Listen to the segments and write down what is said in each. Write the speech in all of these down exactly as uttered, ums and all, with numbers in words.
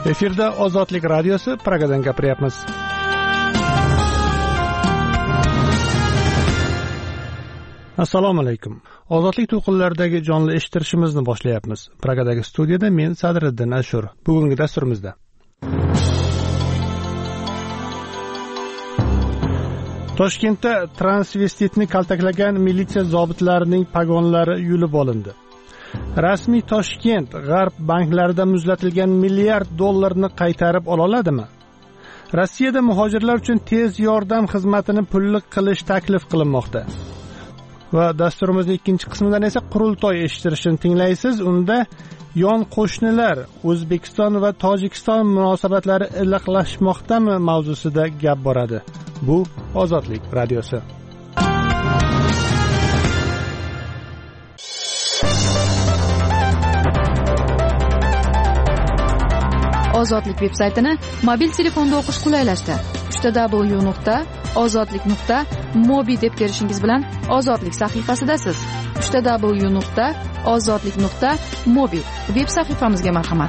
Efirda Ozodlik radiosi, Pragadan gapiryapmiz. Assalomu alaykum. Ozodlik to'lqinlaridagi jonli eshittirishimizni boshlayapmiz. Pragadagi studiyada men Sadriddin Ashur. Bugungi dasturimizda Toshkentda transvestitni kaltaklagan militsiya zobitlarining pagonlari yulib olindi. Rasmiy Toshkent g'arb banklarida muzlatilgan milliard dollarni qaytarib ola oladimi? Rossiyada muhojirlar uchun tez yordam xizmatini pulli qilish taklif qilinmoqda. Va dasturimizning ikkinchi qismidan esa qurultoy eshittirishini tinglaysiz. Unda yon qo'shnilar O'zbekiston va Tojikiston munosabatlari iliqlashmoqdami mavzusida gap boradi. Bu Ozodlik radiosi. Ozodlik veb-saytini mobil telefonda o'qish qulaylashdi. w w w nuqta ozodlik nuqta mobi deb terishingiz bilan Ozodlik sahifasidasiz. w w w nuqta ozodlik nuqta mobi veb sahifamizga marhamat.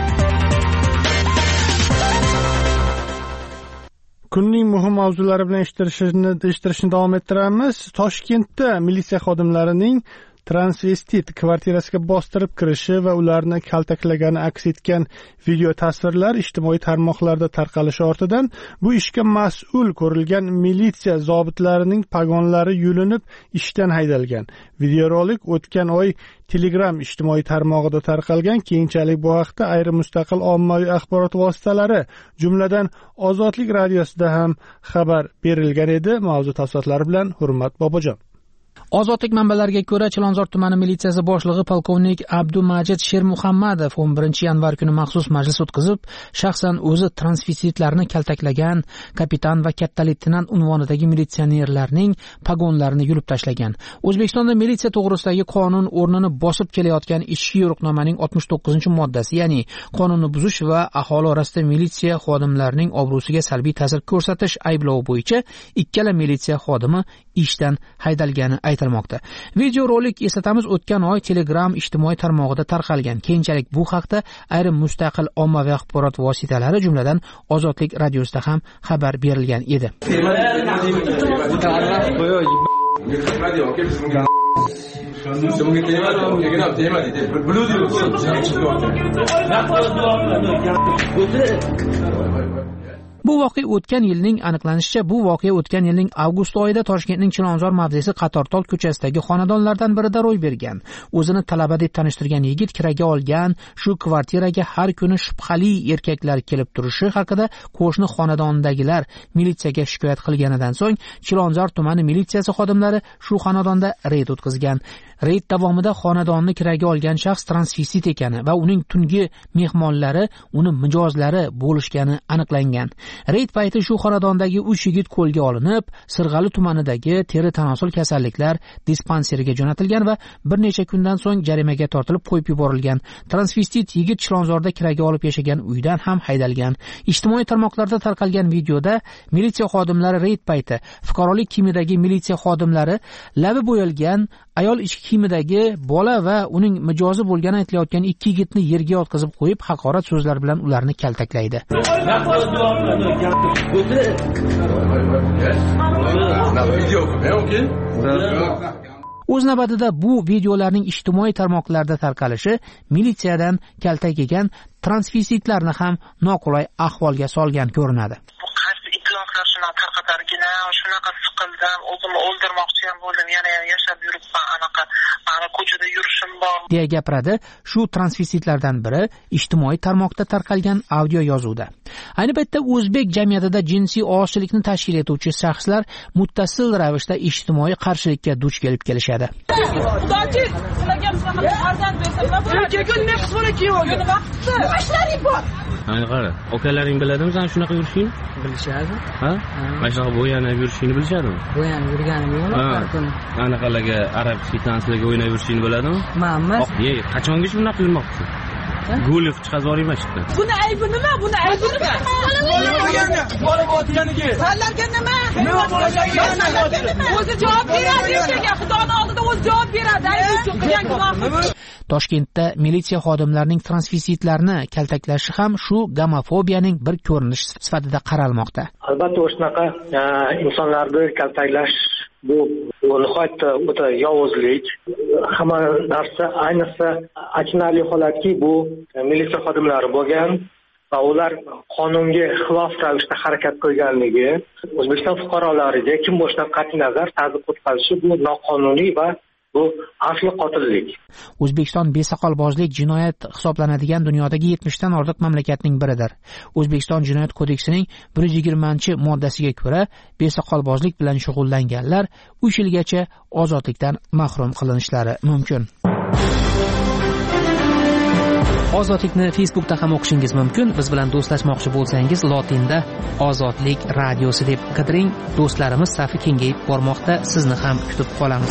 Kunning muhim mavzulari bilan eshittirishni eshittirishni davom ettiramiz. Toshkentda militsiya xodimlarining transvestit kvartirasiga bostirib kirishi va ularni kaltaklagani aks etgan video tasvirlar ijtimoiy tarmoqlarda tarqalishi ortidan bu ishga mas'ul ko'rilgan militsiya zobitlarining pagonlari yulinib ishdan haydalgan. Videorolik o'tgan oy Telegram ijtimoiy tarmog'ida tarqalgan. Keyinchalik bu haqda ayrim mustaqil ommaviy axborot vositalari, jumladan Ozodlik radiosida ham xabar berilgan edi. Mavzu tafsilotlari bilan Hurmat Bobojon. Ozodlik manbalariga ko'ra, Chilonzor tumani militsiyasi boshlig'i polkovnik Abdumajid Shermuhammadov o'n birinchi yanvar kuni maxsus majlis o'tkazib, shaxsan o'zi transvestitlarni kaltaklagan kapitan va katta leytenant unvonidagi militsionerlarning pagonlarini yulib tashlagan. O'zbekistonda militsiya to'g'risidagi qonun o'rnini bosib kelayotgan ichki yo'riqnomaning oltmish to'qqizinchi moddasi, ya'ni qonunni buzish va aholi orasida militsiya xodimlarining obro'siga salbiy ta'sir ko'rsatish ayblovi bo'yicha ikkala militsiya xodimi ishdan haydalgani aytilmoqda. Videorolik, eslatamiz, o'tgan oy Telegram ijtimoiy tarmog'ida tarqalgan. Keyinchalik bu haqda ayrim mustaqil ommaviy axborot vositalari, jumladan Ozodlik radiosida ham xabar berilgan edi. Bu voqea o'tgan yilning aniqlanishicha, bu voqea o'tgan yilning avgust oyida Toshkentning Chilonzor mavzesi Qatortol ko'chasidagi xonadonlardan birida ro'y bergan. O'zini talaba deb tanishtirgan yigit kiraga olgan shu kvartiraga har kuni shubhali erkaklar kelib turishi haqida qo'shni xonadondagilar militsiyaga shikoyat qilganidan so'ng Chilonzor tumani militsiyasi xodimlari shu xonadonda reyd o'tkazgan. Reyd davomida xonadonni kiraga olgan shaxs transvestit ekani va uning tungi mehmonlari uni mijozlari bo'lishgani aniqlangan. Reyd payti shu xonadondagi uch yigit qo'lga olinib, Sirg'ali tumanidagi teri tanosul kasalliklar dispanseriga jo'natilgan va bir necha kundan so'ng jarimaga tortilib qo'yib yuborilgan. Transvestit yigit Chilonzorda kiraga olib yashagan uydan ham haydalgan. Ijtimoiy tarmoqlarda tarqalgan videoda militsiya xodimlari reyd payti fuqarolik kiyimidagi militsiya xodimlari labi bo'yalgan ayol ichki kiyimidagi bola va uning mijozi bo'lgani aytilayotgan ikki yigitni yerga yotqizib qo'yib, haqorat so'zlar bilan ularni kaltaklaydi. O'z navbatida bu videolarning ijtimoiy tarmoqlarda tarqalishi militsiyadan kaltak yegan transvestitlarni ham noqulay ahvolga solgan ko'rinadi. tarqatargina shunaqa siqildim, o'zimni o'ldirmoqchi ham bo'ldim, yana yashab yuribman, anaqa mana ko'chada yurishim bor deya gapiradi shu transvestitlardan biri ijtimoiy tarmoqda tarqalgan audio yozuvda. Ayni paytda o'zbek jamiyatida jinsiy ozchilikni tashkil etuvchi shaxslar muttasil ravishda ijtimoiy qarshilikka duch kelib kelishadi. Xudochi, sizlarga shunaqa farzand bersa, keyin men qizbola kiyib olgan vaqtda ishlaring bor. Ana qara, akalaring biladimi sen shunaqa yurishingni? Bilishadi. Ha? Mana shunaqa bo'yanib yurishingni bilishadimi? Bo'yanib yurganim yo'q, balkim. Anaqalarga arabskiy tanslarga o'ynab yurishingni biladimi? Ma'lum. Ey, qachonga shunaqa qilmoqchisan? Gulov chiqazib mashqda. Buni aybi nima? Buni aybi nima? Bola o'tganiga. Sanlarga nima? Nima bo'lajagi? O'zi javob beradi erkakga, Xudoning oldida o'zi javob beradi. Aybi yo'q qilgan gunoh. Toshkentda militsiya xodimlarining transvestitlarni kaltaklashi ham shu gomofobiyaning bir ko'rinishi sifatida qaralmoqda. Albatta o'shanaqa insonlarni kaltaklash bu nihoyatda o'ta yovuzlik. Hamma narsa, ayniqsa achinarli holatki, bu militsiya xodimlari bo'lgan va ular qonunga xilof ravishda harakat qilganligi, O'zbekiston fuqarolariga kim bo'lishidan qat'iy nazar ta'zim o'tkazishi bu noqonuniy va bu asli qotillik. O'zbekiston besoqolbozlik jinoyat hisoblanadigan dunyodagi yetmishdan ortiq mamlakatning biridir. O'zbekiston Jinoyat kodeksining bir yuz yigirmanchi moddasiga ko'ra, besoqolbozlik bilan shug'ullanganlar uch yilgacha ozodlikdan mahrum qilinishlari mumkin. Ozodlikni Facebookda ham o'qishingiz mumkin. Biz bilan do'stlashmoqchi bo'lsangiz, lotinda Ozodlik radiosi deb qidiring. Do'stlarimiz safi kengayib bormoqda. Sizni ham kutib qolamiz.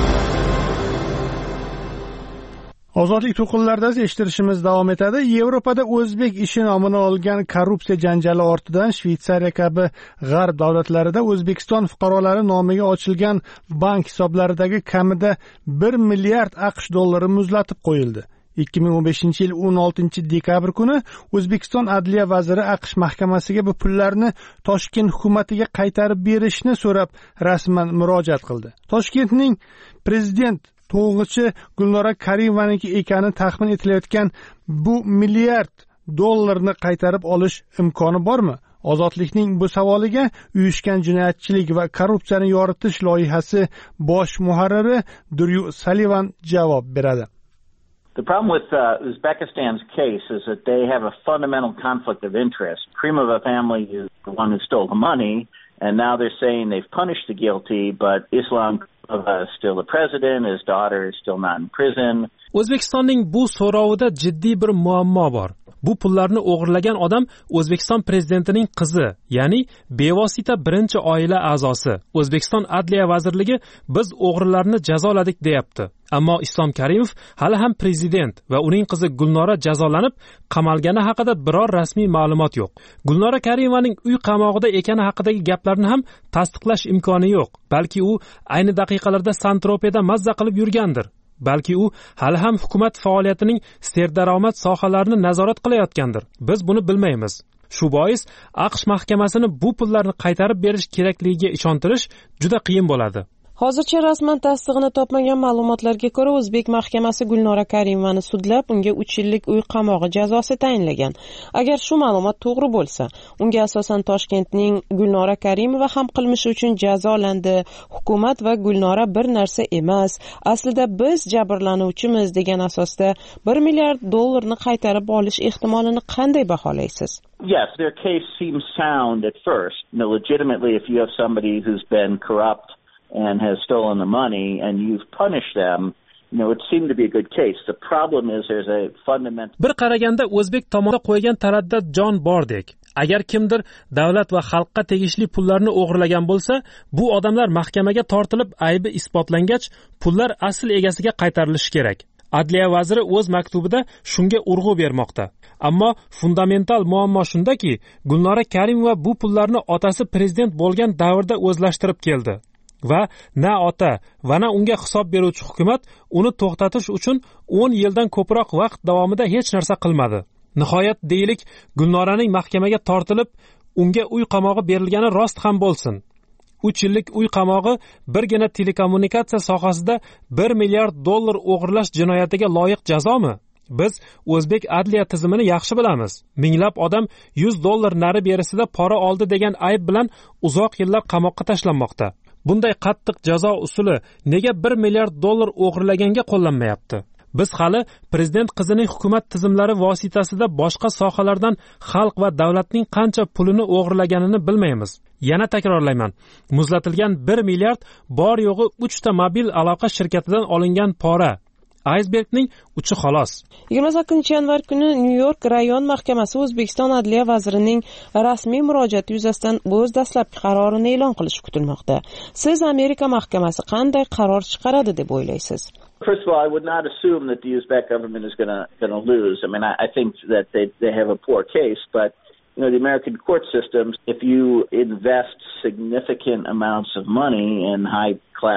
Ozodlik to'qinlarida eshittirishimiz davom etadi. Yevropada o'zbek ishi nomini olgan korrupsiya janjali ortidan Shveysariya kabi g'arb davlatlarida O'zbekiston fuqarolari nomiga ochilgan bank hisoblaridagi kamida bir milliard AQSh dollari muzlatib qo'yildi. ikki ming o'n beshinchi yil o'n oltinchi dekabr kuni O'zbekiston Adliya vaziri AQSh mahkamasiga bu pullarni Toshkent hukumatiga qaytarib berishni so'rab rasman murojaat qildi. Toshkentning prezident to'g'richi Gulnora Karimovniki ekani taxmin etilayotgan bu milliard dollarni qaytarib olish imkoni bormi? Ozodlikning bu savoliga uyushgan jinoyatchilik va korrupsiyani yoritish loyihasi bosh muharriri Duryu Sullivan javob beradi. The problem with uh, Uzbekistan's case is that they have a fundamental conflict of interest. Krimova family is the one who stole the money, and now they're saying they've punished the guilty, but Islam Krimova is still the president, his daughter is still not in prison. O'zbekistonning bu so'rovida jiddiy bir muammo bor. Bu pullarni o'g'irlagan odam O'zbekiston prezidentining qizi, ya'ni bevosita birinchi oila a'zosi. O'zbekiston Adliya vazirligi biz o'g'rilarni jazoladik deyapti. Ammo Islom Karimov hali ham prezident va uning qizi Gulnora jazolanib qamalgani haqida biror rasmiy ma'lumot yo'q. Gulnora Karimovaning uy qamog'ida ekani haqidagi gaplarni ham tasdiqlash imkoni yo'q. Balki u ayni daqiqalarda Santropeda mazza qilib yurgandir. Balki u hali ham hukumat faoliyatining serdaromad sohalarini nazorat qilayotgandir. Biz buni bilmaymiz. Shu bois AQSh mahkamasini bu pullarni qaytarib berish kerakligiga ishontirish juda qiyin bo'ladi. Hozircha rasman tasdig'ini topmagan ma'lumotlarga ko'ra, o'zbek mahkamasi Gulnora Karimovani sudlab, unga uch yillik uy qamog'i jazosi tayinlagan. Agar shu ma'lumot to'g'ri bo'lsa, unga asosan Toshkentning Gulnora Karimova ham qilmishi uchun jazolandi. Hukumat va Gulnora bir narsa emas. Aslida biz jabrlanuvchimiz degan asosda bir milliard dollarni qaytarib olish ehtimolini qanday baholaysiz? Yes, their case seems sound at first. You know, legitimately, if you have somebody who's been corrupt and has stolen the money and you've punished them, you know, it seemed to be a good case. The problem is there's a fundamental... Bir qaraganda o'zbek tomoniga qo'ygan taraddud jon bordek. Agar kimdir davlat va xalqqa tegishli pullarni o'g'irlagan bo'lsa, bu odamlar mahkamaga tortilib aybi isbotlangach, pullar asl egasiga qaytarilishi kerak. Adliya vaziri o'z maktubida shunga urg'u bermoqda. Ammo fundamental muammo shundaki, Gulnora Karimova bu pullarni otasi prezident bo'lgan davrda o'zlashtirib keldi. Va na ota va na unga hisob beruvchi hukumat uni to'xtatish uchun o'n yildan ko'proq vaqt davomida hech narsa qilmadi. Nihoyat deylik, Gulnoraning mahkamaga tortilib, unga uy qamog'i berilgani rost ham bo'lsin. uch yillik uy qamog'i birgina telekommunikatsiya sohasida bir milliard dollar o'g'irlash jinoyatiga loyiq jazomi? Biz o'zbek adliya tizimini yaxshi bilamiz. Minglab odam yuz dollar nari berisida pora oldi degan ayb bilan uzoq yillar qamoqqa tashlanmoqda. Bunday qattiq jazo usuli nega bir milliard dollar o'g'irlaganga qo'llanmayapti? Biz hali prezident qizining hukumat tizimlari vositasida boshqa sohalardan xalq va davlatning qancha pulini o'g'irlaganini bilmaymiz. Yana takrorlayman. Muzlatilgan bir milliard bor yo'g'i uch ta mobil aloqa shirkatidan olingan pora. Aysbergning uchi xolos. yigirma sakkizinchi yanvar kuni Nyu-York rayon mahkamasi O'zbekiston Adliya vazirining rasmiy murojaati yuzasidan o'z dastlabki qarorini e'lon qilishi kutilmoqda. Siz Amerika mahkamasi qanday qaror chiqaradi deb o'ylaysiz? First of all, I would not assume that the Uzbek government is going to going to lose. I mean, I, I think that they they have a poor case, but you know, the American court systems, if you invest significant amounts of money in high class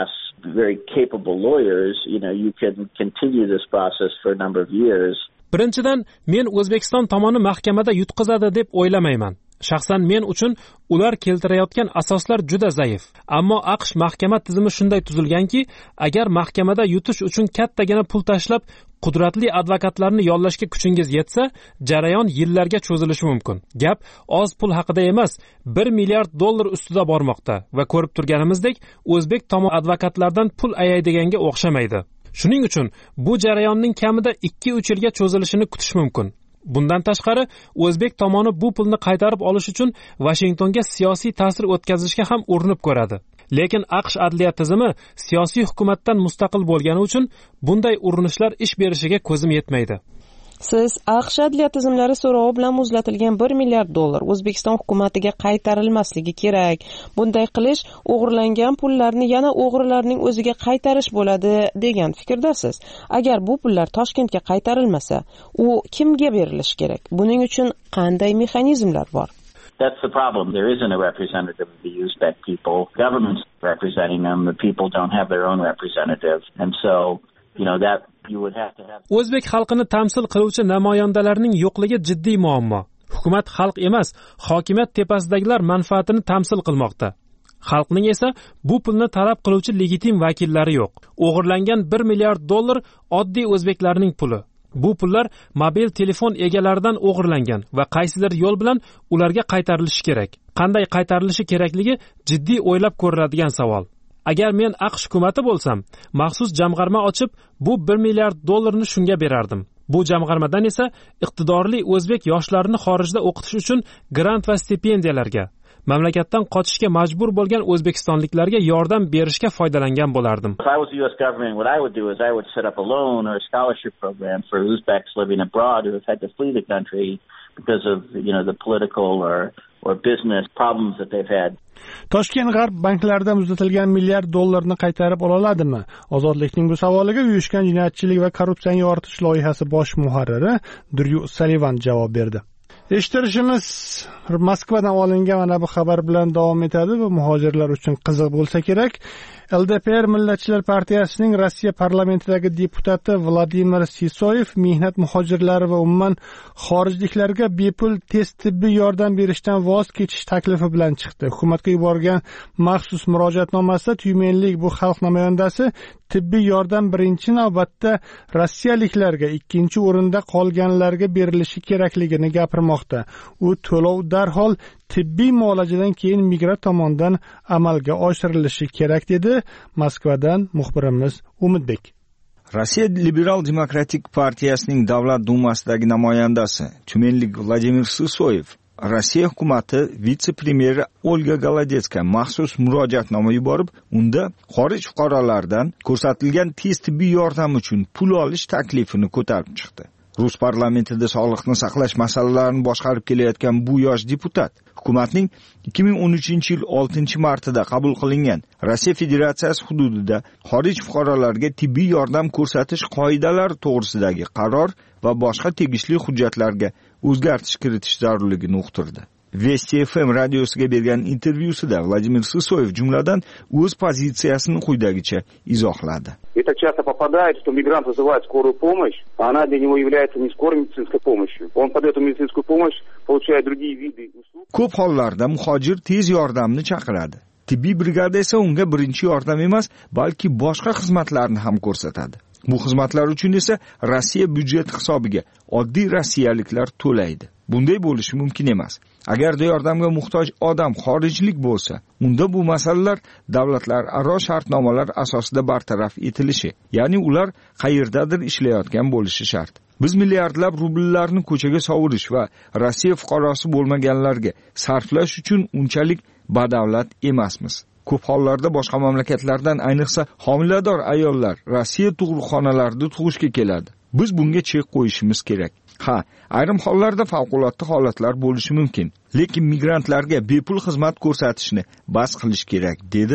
very capable lawyers, you know, you can continue this process for a number of years. Birinchidan, men O'zbekiston tomoni mahkamada yutqizadi deb o'ylamayman. Shaxsan men uchun ular keltirayotgan asoslar juda zaif. Ammo AQSh mahkama tizimi shunday tuzilganki, agar mahkamada yutish uchun kattagina pul tashlab, qudratli advokatlarni yollashga kuchingiz yetsa, jarayon yillarga cho'zilishi mumkin. Gap oz pul haqida emas, bir milliard dollar ustida bormoqda va ko'rib turganimizdek, o'zbek tomon advokatlardan pul ayaydiganga o'xshamaydi. Shuning uchun bu jarayonning kamida ikki uch yilga cho'zilishini kutish mumkin. Bundan tashqari, o'zbek tomoni bu pulni qaytarib olish uchun Vashingtonga siyosiy ta'sir o'tkazishga ham urinib ko'radi. Lekin AQSh adliya tizimi siyosiy hukumatdan mustaqil bo'lgani uchun bunday urinishlar ish berishiga ko'zim yetmaydi. Siz AQSh adliya tizimlari so'rovi bilan muzlatilgan bir milliard dollar O'zbekiston hukumatiga qaytarilmasligi kerak. Bunday qilish o'g'irlangan pullarni yana o'g'rilarning o'ziga qaytarish bo'ladi degan fikrdasiz. Agar bu pullar Toshkentga qaytarilmasa, u kimga berilishi kerak? Buning uchun qanday mexanizmlar bor? That's the problem. There isn't a representative of the Uzbek people. Government's representing them. The people don't have their own representative. And so, you know, that you would have to have... O'zbek xalqini tamsil qiluvchi namoyandalarning yo'qligi jiddiy muammo. Hukumat xalq emas, hokimiyat tepasidagilar manfaatini tamsil qilmoqda. Xalqning esa bu pulni talab qiluvchi legitim vakillari yo'q. O'g'irlangan bir milliard dollar oddiy o'zbeklarning puli. Bu pullar mobil telefon egalaridan o'g'irlangan va qaysidir yo'l bilan ularga qaytarilishi kerak. Qanday qaytarilishi kerakligi jiddiy o'ylab ko'riladigan savol. Agar men AQSh hukumati bo'lsam, maxsus jamg'arma ochib, bu bir milliard dollarni shunga berardim. Bu jamg'armadan esa iqtidorli o'zbek yoshlarini xorijda o'qitish uchun grant va stipendiyalarga, mamlakatdan qochishga majbur bo'lgan o'zbekistonliklarga yordam berishga foydalangan bo'lardim. If I was the U S government, what I would do is I would set up a loan or a scholarship program for Uzbeks living abroad who have had to flee the country because of, you know, the political or or business problems that they've had. Toshkent g'arb banklarida muzlatilgan milliard dollarni qaytarib ola oladimi? Ozodlikning bu savoliga uyushgan jinoyatchilik va korrupsiyani yoritish loyihasi bosh muharriri Dryu Sullivan javob berdi. Eshittirishimiz Moskvadan olingan mana bu xabar bilan davom etadi va muhojirlar uchun qiziq bo'lsa kerak. L D P R Millatchilar partiyasining Rossiya parlamentidagi deputati Vladimir Sisoyev mehnat muhojirlari va umuman xorijliklarga bepul tez tibbiy yordam berishdan voz kechish taklifi bilan chiqdi. Hukumatga yuborgan maxsus murojaatnomasida Tyumenlik bu xalq namoyandasi tibbiy yordam birinchi navbatda rossiyaliklarga, ikkinchi o'rinda qolganlarga berilishi kerakligini gapirmoqda. U to'lov darhol tibbiy muolajadan keyin migrant tomonidan amalga oshirilishi kerak dedi. Moskvadan muxbirimiz Umidbek. Rossiya Liberal Demokratik partiyasining Davlat dumasidagi namoyandasi Tyumenlik Vladimir Sisoyev Rossiya hukumati vitse-premyeri Olga Golodetska maxsus murojaatnoma yuborib, unda xorij fuqarolaridan ko'rsatilgan tez tibbiy yordam uchun pul olish taklifini ko'tarib chiqdi. Rus parlamentida sog'liqni saqlash masalalarini boshqarib kelayotgan bu yosh deputat hukumatning ikki ming o'n uchinchi yil oltinchi martida qabul qilingan Rossiya Federatsiyasi hududida xorij fuqarolariga tibbiy yordam ko'rsatish qoidalari to'g'risidagi qaror va boshqa tegishli hujjatlarga o'zgartirish kiritish zarurligini uqtirdi. Vesti F M radiosiga bergan intervyusida Vladimir Sisoyev jumladan o'z pozitsiyasini quyidagicha izohladi. Это часто попадает, что мигрант вызывает скорую помощь, а она для него является не скорой медицинской помощью. Он под эту медицинскую помощь получает другие виды услуг. Ko'p hollarda muhojir tez yordamni chaqiradi. Tibbiy brigada esa unga birinchi yordam emas, balki boshqa xizmatlarni ham ko'rsatadi. Bu xizmatlar uchun esa Rossiya byudjeti hisobiga oddiy rossiyaliklar to'laydi. Bunday bo'lishi mumkin emas. Agarda yordamga muhtoj odam xorijlik bo'lsa, unda bu masalalar davlatlararo shartnomalar asosida bartaraf etilishi, ya'ni ular qayerdadir ishlayotgan bo'lishi shart. Biz milliardlab rubllarni ko'chaga sovurish va Rossiya fuqarosi bo'lmaganlarga sarflash uchun unchalik badavlat emasmiz. Ko'p hollarda boshqa mamlakatlardan, ayniqsa homilador ayollar Rossiya tug'ruqxonalarida tug'ishga keladi. Biz bunga chek qo'yishimiz kerak. Ha, ayrim hollarda favqulodda holatlar bo'lishi mumkin, lekin migrantlarga bepul xizmat ko'rsatishni bas qilish kerak, dedi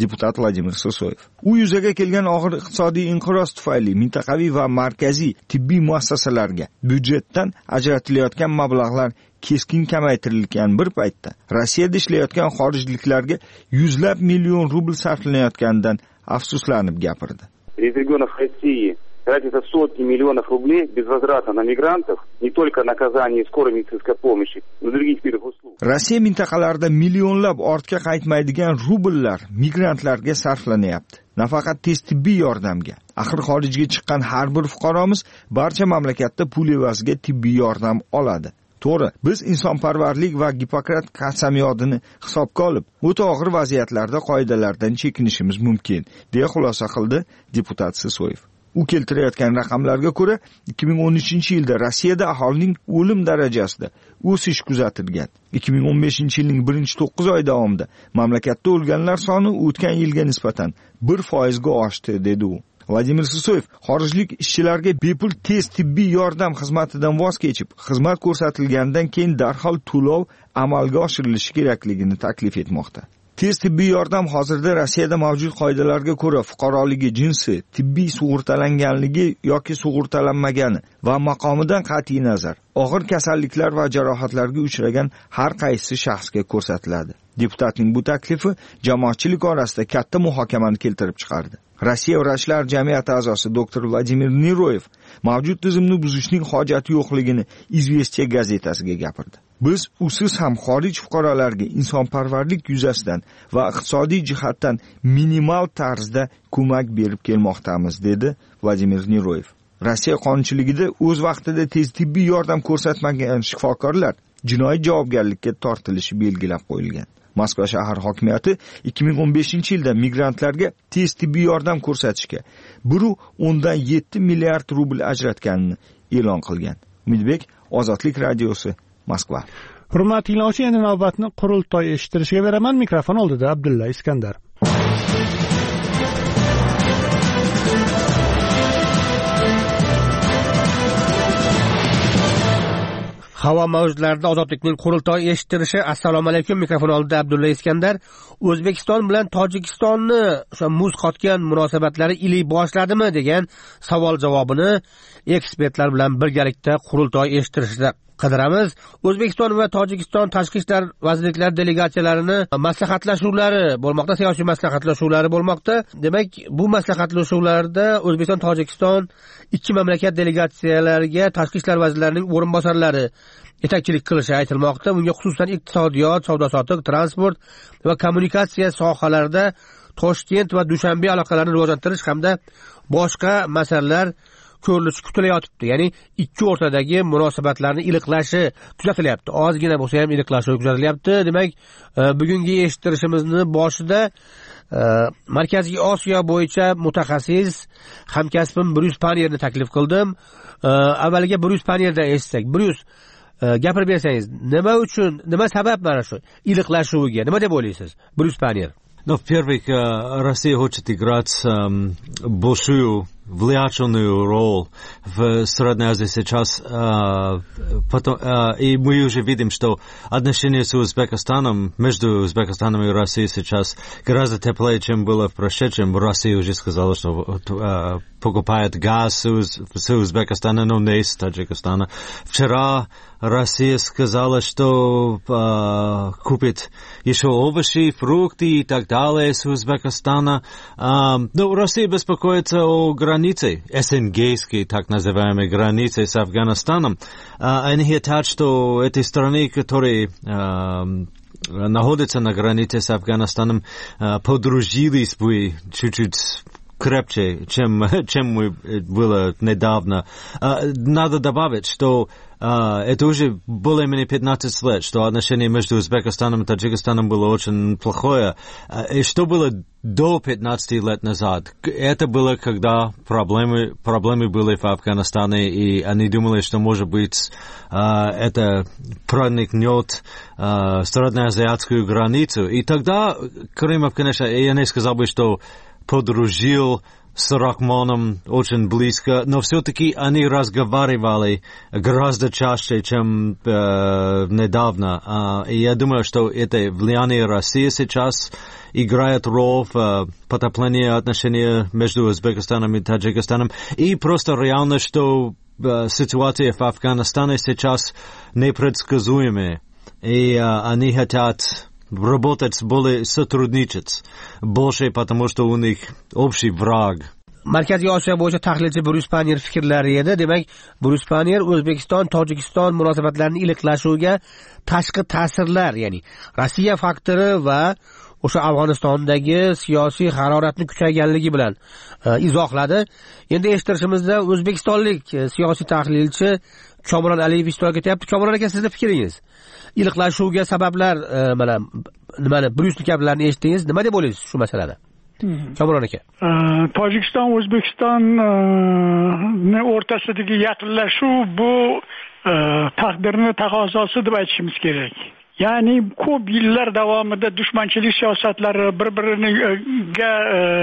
deputat Vladimir Sisoyev. U yuzaga kelgan og'ir iqtisodiy inqiroz tufayli mintaqaviy va markaziy tibbiy muassasalarga byudjetdan ajratilayotgan mablag'lar keskin kamaytirilgan bir paytda Rossiyada ishlayotgan xorijliklarga yuzlab million rubl sarflanayotganidan afsuslanib gapirdi. Тратится сотни миллионов рублей без возврата на мигрантов, не только на оказание скорой медицинской помощи, но и других видов услуг. Rossiya mintaqalarida millionlab ortga qaytmaydigan rubllar migrantlarga sarflanyapti. Nafaqat tez tibbiy yordamga. Axir xorijga chiqqan har bir fuqaromiz barcha mamlakatda pul evaziga tibbiy yordam oladi. To'g'ri, biz insonparvarlik va Gippokrat qasamyodini hisobga olib, o'ta og'ir vaziyatlarda qoidalardan chekinishimiz mumkin, deya xulosa qildi deputat Sisoyev. U keltirayotgan raqamlarga ko'ra, ikki ming o'n uchinchi yilda Rossiyada aholining o'lim darajasida o'sish kuzatilgan. ikki ming o'n beshinchi yilning birinchi to'qqiz oy davomida mamlakatda o'lganlar soni o'tgan yilga nisbatan bir foiz ga oshdi, dedi u. Vladimir Sisoyev xorijlik ishchilarga bepul tez tibbiy yordam xizmatidan voz kechib, xizmat ko'rsatilgandan keyin darhol to'lov amalga oshirilishi kerakligini taklif etmoqda. Tez tibbiy yordam hozirda Rossiyada mavjud qoidalarga ko'ra fuqaroligi, jinsi, tibbiy sug'urtalanganligi yoki sug'urtalanmagani va maqomidan qat'iy nazar og'ir kasalliklar va jarohatlarga uchragan har qaysi shaxsga ko'rsatiladi. Deputatning bu taklifi jamoatchilik orasida katta muhokamani keltirib chiqardi. Rossiya vrachlar jamiyati a'zosi doktor Vladimir Niroyev mavjud tizimni buzishning hojati yo'qligini Izvestiya gazetasiga gapirdi. Biz usiz ham xorij fuqarolarga insonparvarlik yuzasidan va iqtisodiy jihatdan minimal tarzda ko'mak berib kelmoqdamiz, dedi Vladimir Niroyev. Rossiya qonunchiligida o'z vaqtida tez tibbiy yordam ko'rsatmagan shifokorlar jinoiy javobgarlikka tortilishi belgilab qo'yilgan. Moskva shahar hokimiyati ikki ming o'n beshinchi yilda migrantlarga tez tibbiy yordam ko'rsatishga bir o'ndan yetti milliard rubl ajratganini e'lon qilgan. Umidbek, Ozodlik radiosi, Moskva. Hurmatli tinglovchi, endi navbatni qurultoy eshittirishga beraman. Mikrofon oldida Abdulla Iskandar. Havo mavjlarida ozodlikning qurultoyi eshittirishi. Assalomu alaykum. Mikrofon oldida Abdulla Iskandar. O'zbekiston bilan Tojikistonni o'sha muz qotgan munosabatlari iliy boshladimi degan savol javobini ekspertlar bilan birgalikda qurultoy eshittirishda qidiramiz. O'zbekiston va Tojikiston tashqi ishlar vazirliklari delegatsiyalarini maslahatlashuvlari bo'lmoqda, siyosiy maslahatlashuvlari bo'lmoqda. Demak, bu maslahatlashuvlarda O'zbekiston, Tojikiston ikki mamlakat delegatsiyalariga tashqi ishlar vazirlarining o'rinbosarlari yetakchilik qilishi aytilmoqda. Bunga xususan iqtisodiyot, savdo-sotiq, transport va kommunikatsiya sohalarida Toshkent va Dushanbe aloqalarini rivojlantirish hamda boshqa masalalar ko'rilishi kutilayotibdi. Ya'ni ikki o'rtadagi munosabatlarning iliqlashi kuzatilyapti. Ozgina bo'lsa ham iliqlashi kuzatilyapti. Demak, bugungi eshittirishimizni boshida Markaziy Osiyo bo'yicha mutaxassis hamkasbim Bryus Panierni taklif qildim. Avvaliga Bryus Panierdan eshitsak. Bryus, gapirib bersangiz, nima uchun, nima sabab mana shu iliqlashuviga, nima deb o'ylaysiz? Bryus Panier. Ну, во-первых, Россия хочет играть эм, большую влиятельную роль в Средней Азии сейчас. Э, потом, э, и мы уже видим, что отношения с Узбекистаном, между Узбекистаном и Россией сейчас гораздо теплее, чем было в прошедшем. Россия уже сказала, что э, покупает газ с Узбекистана, но не из Таджикистана. Вчера Россия сказала, что э, купит еще овощи, фрукты и так далее с Узбекистана. Э, но Россия беспокоится о границе, СНГской, так называемой границе с Афганистаном. Э, они хотят, что эти страны, которые э, находятся на границе с Афганистаном, э, подружились бы чуть-чуть крепче, чем, чем было недавно. Надо добавить, что это уже более-менее пятнадцать лет, что отношение между Узбекистаном и Таджикистаном было очень плохое. И что было до пятнадцати лет назад? Это было, когда проблемы, проблемы были в Афганистане, и они думали, что, может быть, это проникнет среднеазиатскую границу. И тогда Крымов, конечно, я не сказал бы, что подружил с Рахмоном очень близко, но все-таки они разговаривали гораздо чаще, чем э, недавно. Э, и я думаю, что это влияние России сейчас играет роль в э, потеплении отношений между Узбекистаном и Таджикистаном. И просто реально, что э, ситуация в Афганистане сейчас непредсказуемая. И э, они хотят работать более сотрудничать больше, потому что у них общий враг. Markaziy Osiyo bo'yicha tahlilchi Bruce Panier fikrlari edi. Demak, Bruce Panier O'zbekiston Tojikiston munosabatlarining iliqlashuviga tashqi ta'sirlar, ya'ni Rossiya faktori va o'sha Afg'onistondagi siyosiy haroratning kuchayganligi bilan izohladi. Endi eshittirishimizda o'zbekistonlik siyosiy tahlilchi Komron Aliyev ishtirok etyapti. Komron aka, sizning fikringiz? Iliqlashuvga sabablar, mana nimani Bruce gaplarini eshitdingiz, nima deb o'ylaysiz shu masalada? Komron aka. Tojikiston O'zbekiston o'rtasidagi yaqinlashuv bu taqdirni taqozosi deb aytishimiz kerak. Ya'ni ko'p yillar davomida dushmanchilik siyosatlari, bir-biriga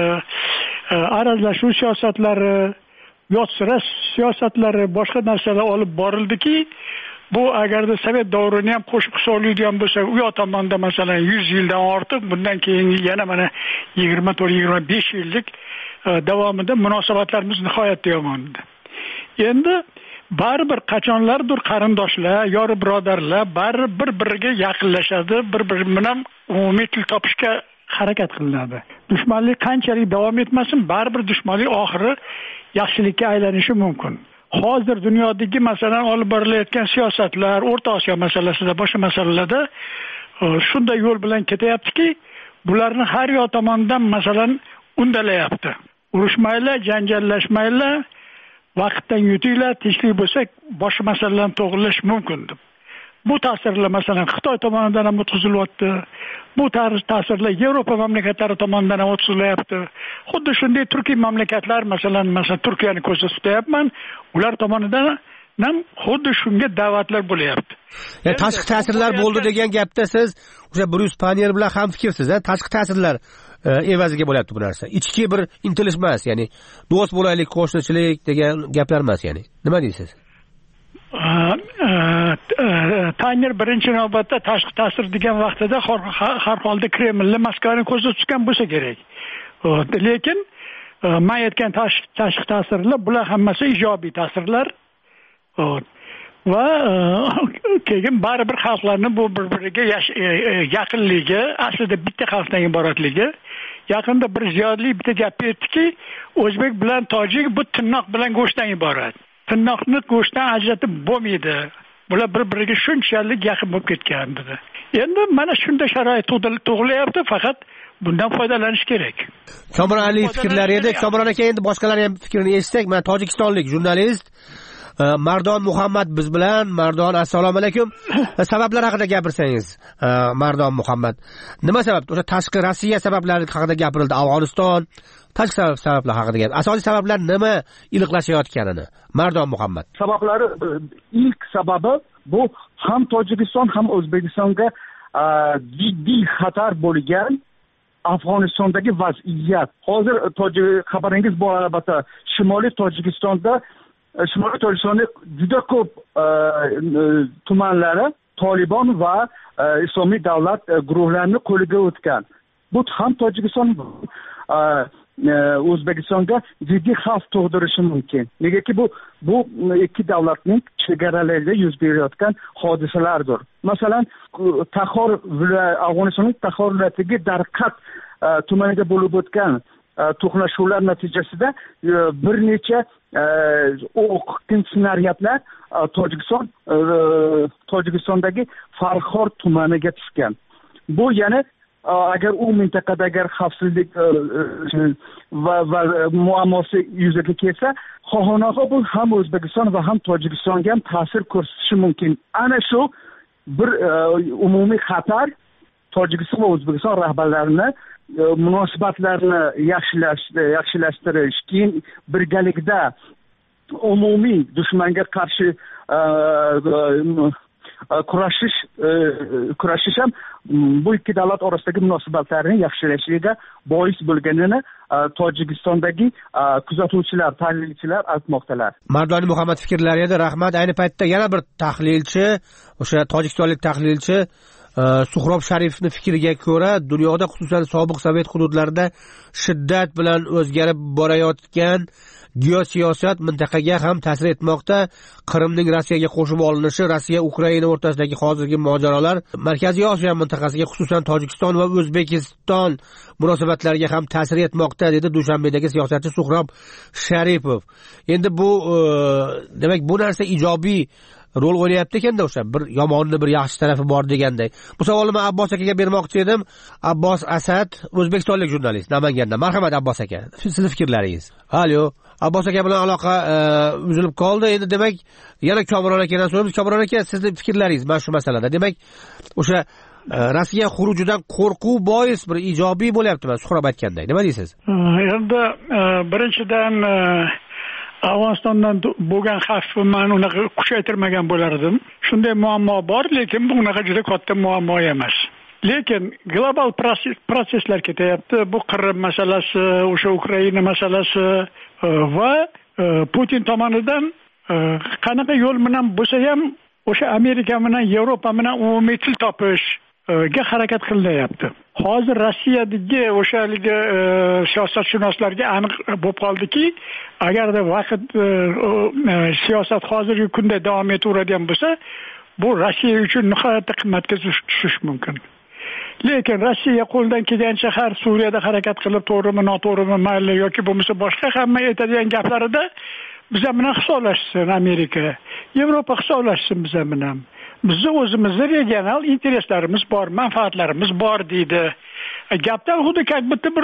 aralashuv siyosatlari, yotsirash siyosatlari, boshqa narsalar olib borildiki, bu agarda Sovet davrini ham qo'shib hisoblaydigan bo'lsak, u yoq tomonda masalan yuz yildan ortiq, bundan keyin yana mana yigirma to'rt yigirma besh yillik davomida munosabatlarimiz nihoyatda yomon edi. Endi baribir qachonlardir qarindoshlar, yori birodarlar baribir bir-biriga yaqinlashadi, bir-biri bilan umumiy til topishga harakat qilinadi. Dushmanlik qanchalik davom etmasin, baribir dushmanlik oxiri yaxshilikka aylanishi mumkin. Hozir dunyodagi masalan olib borilayotgan siyosatlar, O'rta Osiyo masalasida, boshqa masalalarda shunday yo'l bilan ketyaptiki, bularni har yoq tomonidan masalan undalayapti. Urushmaylar, janjallashmaylar, vaqtdan yutinglar, tinchlik bo'lsa boshqa masalalarni to'g'rilash mumkin deb. Bu ta'sirlar masalan Xitoy tomonidan ham o'tkazilyapti. Bu ta'sirlar Yevropa mamlakatlari tomonidan ham o'tkazilyapti. Xuddi shunday Turkiy mamlakatlar masalan, masalan Turkiyani ko'zda tutyapman, ular tomonidan ham xuddi shunga da'vatlar bo'lyapti. Ya tashqi ta'sirlar bo'ldi degan gapda siz o'sha Bruce Panier bilan ham fikrsiz, ha? Tashqi ta'sirlar evaziga bo'lyapti bu narsa. Ichki bir intilish emas, ya'ni do'st bo'laylik, qo'shnichilik degan gaplar emas, ya'ni. Nima deysiz? Panier birinchi navbatda tashqi ta'sir degan vaqtida har holda Kremlni Moskvani ko'zda tutgan bo'lsa kerak. Lekin men aytgan tashqi ta'sirlar bular hammasi ijobiy ta'sirlar. Va keyin baribir xalqlarning bu bir-biriga yaqinligi, aslida bitta xalqdan iboratligi. Yaqinda bir ziyodlik bitta gap aytdiki, o'zbek bilan tojik bu tirnoq bilan go'shtdan iborat. Tirnoqni go'shtdan ajratib bo'lmaydi. Bular bir-biriga shunchalik yaqin bo'lib ketgan dedi. Endi mana shunday sharoit tug'ilyapti, faqat bundan foydalanish kerak. Komron Aliyev fikrlari edi. Komron aka, endi boshqalarning ham fikrini eshitsak, men tojikistonlik jurnalist Mardon Muhammad biz bilan. Mardon, assalomu alaykum. Sabablar haqida gapirsangiz, Mardon Muhammad. Nima sabab? O'sha tashqi Rossiya sabablari haqida gapirildi, Afg'oniston, tashqi sabablar haqida gap. Asosiy sabablar nima iliqlashayotganini? Mardon Muhammad. Sabablari, ilk sababi bu ham Tojikiston ham O'zbekistonga jiddiy xatar bo'lgan Afg'onistondagi vaziyat. Hozir xabaringiz bor albatta, Shimoliy Tojikistonda Shimoliy Tojikistonda juda ko'p tumanlari Taliban va Islomiy davlat guruhlarini qo'liga o'tgan. Bu ham Tojikiston O'zbekistonga jiddiy xavf tug'dirishi mumkin. Negaki bu bu ikki davlatning chegaralarida yuz berayotgan hodisalardir. Masalan, Taxor Afg'onistonning Taxor viloyatidagi Darqat tumanida bo'lib o'tgan to'qnashuvlar natijasida bir necha o'q snaryadlar Tojikiston Tojikistondagi Farxor tumaniga tushgan. Bu yana agar u mintaqada agar xavfsizlik va va muammosi yuzaga kelsa, xohanaho bu ham O'zbekiston va ham Tojikistonga ham ta'sir ko'rsatishi mumkin. Ana shu bir umumiy xatar Tojikiston va O'zbekiston rahbarlarini munosabatlarni yaxshilash yaxshilashtirish, keyin birgalikda umumiy dushmanga qarshi kurashish kurashish ham bu ikki davlat orasidagi munosabatlarni yaxshilashiga bois bo'lganini Tojikistondagi kuzatuvchilar, tahlilchilar aytmoqdalar. Mardoni Muhammad fikrlari edi. Rahmat. Ayni paytda yana bir tahlilchi, o'sha tojikistonlik tahlilchi Suhrob Sharifning fikriga ko'ra, dunyoda xususan sobiq Sovet hududlarida shiddat bilan o'zgarib borayotgan geosiyosat mintaqaga ham ta'sir etmoqda. Qrimning Rossiyaga qo'shib olinishi, Rossiya Ukraina o'rtasidagi hozirgi mojarolar Markaziy Osiyo mintaqasiga, xususan Tojikiston va O'zbekiston munosabatlariga ham ta'sir etmoqda, dedi Dushanbedagi siyosatchi Suhrob Sharipov. Endi bu demak bu narsa ijobiy rol o'ynayapti ekanda, o'sha bir yomonni bir yaxshi tarafi bor deganday. Bu savolni men Abbos akaga bermoqchi edim. Abbos Asad, o'zbekistonlik jurnalist, Namangandan. Marhamat Abbos aka, sizning fikrlaringiz. Alo, Abbos aka bilan aloqa uzilib qoldi. Endi demak, yana Komron akadan so'raymiz. Komron aka, sizning fikrlaringiz mana shu masalada. Demak, o'sha Rossiya xurujidan qo'rquv bois bir ijobiy bo'lyaptimi, Suhrob aytganday. Nima deysiz? Endi birinchidan Afg'onistondan bo'lgan xavfni men unaqa kuchaytirmagan bo'lardim. Shunday muammo bor, lekin bu unaqa juda katta muammo emas. Lekin global proseslar ketyapti. Bu Qrim masalasi, o'sha Ukraina masalasi va Putin tomonidan qanaqa yo'l bilan bo'lsa ham o'sha Amerika bilan Yevropa bilan umumiy til topish ga harakat qilyapti. Hozir Rossiyadagi o'shaligi siyosatshunoslarga aniq bo'lib qoldiki, agarda vaqt siyosat hozirgi kunda davom etaveradigan bo'lsa, bu Rossiya uchun nihoyatda qimmatga tushish mumkin. Lekin Rossiya qo'ldan kelgancha har Suriyada harakat qilib, to'g'rimi, noto'g'rimi, mayli yoki bo'lmasa boshqa hamma aytadigan gaplarida biz bilan hisoblashsin Amerika, Yevropa hisoblashsin biz bilan. Bizni o'zimizda regional intereslarimiz bor, manfaatlarimiz bor deydi. Gapdan xuddi как будто bir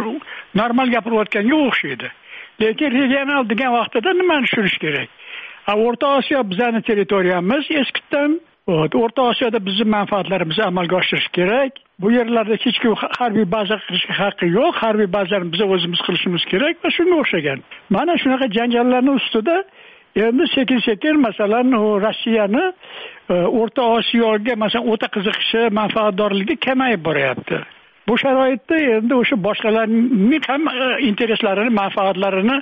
normal gapirayotganga o'xshaydi. Lekin regional degan vaqtida nimani tushunish kerak? O'rta Osiyo bizning territoriyamiz, eskidan O'rta Osiyoda bizning manfaatlarimizni amalga oshirish kerak. Bu yerlarda hech kim harbiy baza qilishga haqqi yo'q. Harbiy bazani biz o'zimiz qilishimiz kerak va shunga o'xshagan. Mana shunaqa janjallarning ustida endi sekin-sekin masalan Rossiyani O'rta Osiyoga masalan o'ta qiziqishi, manfaatdorligi kamayib boryapti. Bu sharoitda endi o'sha boshqalarning ham intereslarini, manfaatlarini